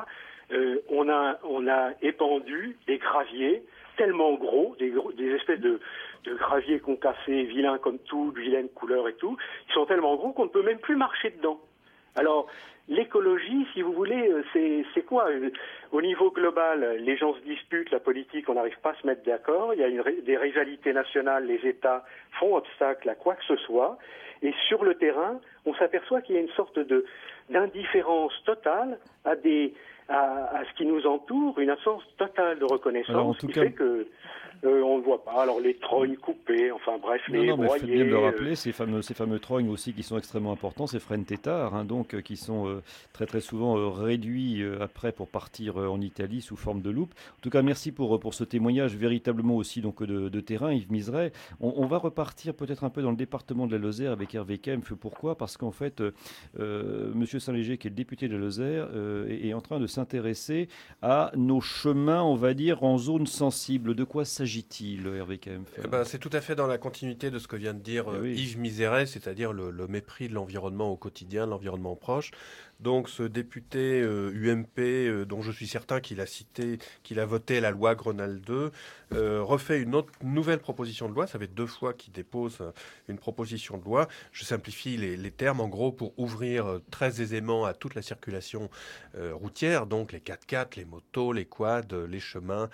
Speaker 12: On a épandu des graviers tellement gros, des espèces de graviers concassés, vilains comme tout, de vilaines couleurs et tout. Ils sont tellement gros qu'on ne peut même plus marcher dedans. Alors, l'écologie, si vous voulez, c'est quoi? Au niveau global, les gens se disputent, la politique, on n'arrive pas à se mettre d'accord. Il y a des rivalités nationales, les États font obstacle à quoi que ce soit. Et sur le terrain, on s'aperçoit qu'il y a une sorte d'indifférence totale à ce qui nous entoure, une absence totale de reconnaissance qui fait que on ne voit pas. Alors les trognes coupées, enfin bref, les broyés.
Speaker 1: Faites bien de le rappeler, ces fameux trognes aussi qui sont extrêmement importants, ces frênes têtards, hein, donc qui sont très très souvent réduits après pour partir en Italie sous forme de loupe. En tout cas, merci pour ce témoignage véritablement aussi donc de terrain, Yves Miseret. On va repartir peut-être un peu dans le département de la Lozère avec Hervé Kempf. Pourquoi ? Parce qu'en fait, Monsieur Saint-Léger, qui est le député de la Lozère, est en train de s'intéresser à nos chemins, on va dire, en zone sensible. De quoi s'agit-il, Hervé Kempf ?
Speaker 4: C'est tout à fait dans la continuité de ce que vient de dire Yves Miseret, c'est-à-dire le mépris de l'environnement au quotidien, de l'environnement proche. Donc ce député UMP, dont je suis certain qu'il a voté la loi Grenelle 2, refait une nouvelle proposition de loi. Ça fait 2 fois qu'il dépose une proposition de loi. Je simplifie les termes, en gros, pour ouvrir très aisément à toute la circulation routière, donc les 4x4, les motos, les quads, les chemins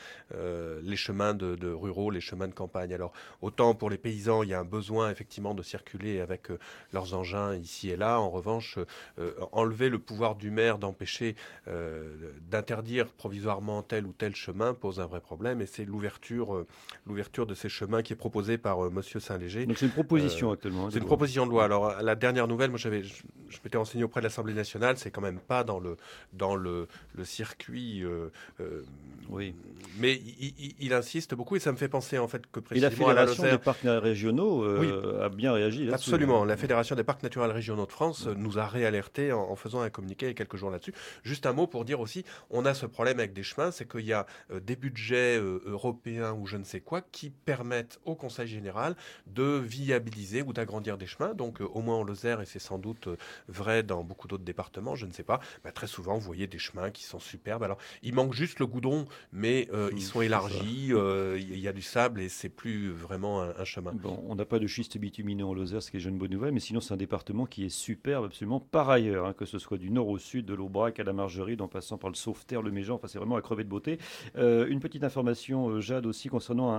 Speaker 4: de ruraux, les chemins de campagne. Alors, autant pour les paysans, il y a un besoin effectivement de circuler avec leurs engins ici et là. En revanche, enlever le pouvoir du maire d'empêcher, d'interdire provisoirement tel ou tel chemin pose un vrai problème, et c'est l'ouverture de ces chemins qui est proposée par Monsieur Saint-Léger.
Speaker 1: Donc c'est une proposition actuellement.
Speaker 4: C'est une proposition de loi. Alors la dernière nouvelle, moi je m'étais renseigné auprès de l'Assemblée nationale, c'est quand même pas dans le circuit.
Speaker 1: Oui.
Speaker 4: Mais il insiste beaucoup, et ça me fait penser en fait que précisément
Speaker 1: et la Fédération des parcs régionaux a bien réagi là-dessus.
Speaker 4: Absolument. La Fédération des parcs naturels régionaux de France nous a réalertés en faisant un communiqué il y a quelques jours là-dessus. Juste un mot pour dire aussi, on a ce problème avec des chemins, c'est qu'il y a des budgets européens ou je ne sais quoi qui permettent au Conseil général de viabiliser ou d'agrandir des chemins. Donc au moins en Lozère, et c'est sans doute vrai dans beaucoup d'autres départements, je ne sais pas, très souvent vous voyez des chemins qui sont superbes. Alors il manque juste le goudron, mais ils sont élargis, il y a du sable et c'est plus vraiment un chemin.
Speaker 1: Bon, on n'a pas de schiste bitumineux en Lozère, ce qui est déjà une bonne nouvelle, mais sinon c'est un département qui est superbe absolument par ailleurs, hein, que ce soit du nord au sud, de l'Aubrac à la Margerie, en passant par le Sauveterre, le Méjean, enfin c'est vraiment à crever de beauté. Une petite information, Jade, aussi concernant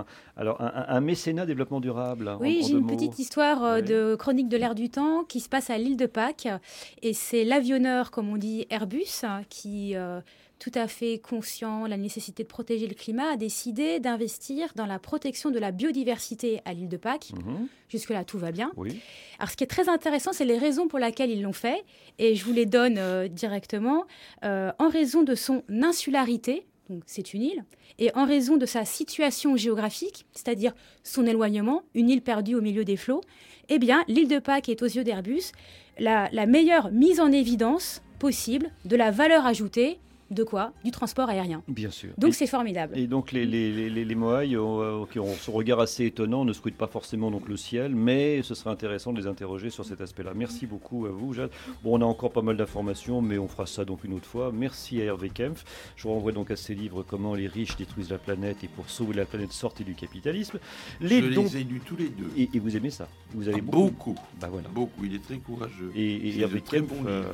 Speaker 1: un mécénat développement durable.
Speaker 6: Oui, j'ai une petite histoire de chronique de l'air du temps qui se passe à l'île de Pâques, et c'est l'avionneur, comme on dit, Airbus, qui... tout à fait conscient de la nécessité de protéger le climat, a décidé d'investir dans la protection de la biodiversité à l'île de Pâques. Jusque-là, tout va bien.
Speaker 1: Oui.
Speaker 6: Alors, ce qui est très intéressant, c'est les raisons pour lesquelles ils l'ont fait. Et je vous les donne directement. En raison de son insularité, donc c'est une île, et en raison de sa situation géographique, c'est-à-dire son éloignement, une île perdue au milieu des flots, eh bien, l'île de Pâques est aux yeux d'Airbus la meilleure mise en évidence possible de la valeur ajoutée. De quoi ? Du transport aérien.
Speaker 1: Bien sûr.
Speaker 6: Donc c'est formidable.
Speaker 1: Et donc les Moailles, qui ont ce regard assez étonnant, ne scrutent pas forcément donc le ciel, mais ce serait intéressant de les interroger sur cet aspect-là. Merci beaucoup à vous, Jade. Bon, on a encore pas mal d'informations, mais on fera ça donc une autre fois. Merci à Hervé Kempf. Je vous renvoie donc à ses livres « Comment les riches détruisent la planète » et « Pour sauver la planète, sortez du capitalisme ».
Speaker 2: Je les ai lus tous les deux.
Speaker 1: Et vous aimez ça ? Vous avez
Speaker 2: beaucoup.
Speaker 1: Bah voilà.
Speaker 2: Beaucoup. Il est très courageux.
Speaker 1: Et Hervé Kempf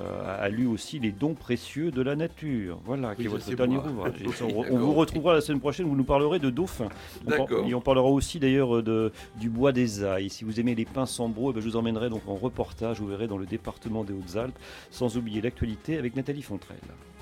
Speaker 1: a lu aussi Les dons précieux de la nature. Voilà, qui est votre dernier ouvrage. On vous retrouvera la semaine prochaine, vous nous parlerez de dauphins.
Speaker 2: D'accord.
Speaker 1: Et on parlera aussi d'ailleurs du bois des Ailles. Si vous aimez les pins sambraux, je vous emmènerai donc en reportage, vous verrez, dans le département des Hautes-Alpes, sans oublier l'actualité avec Nathalie Fontrelle.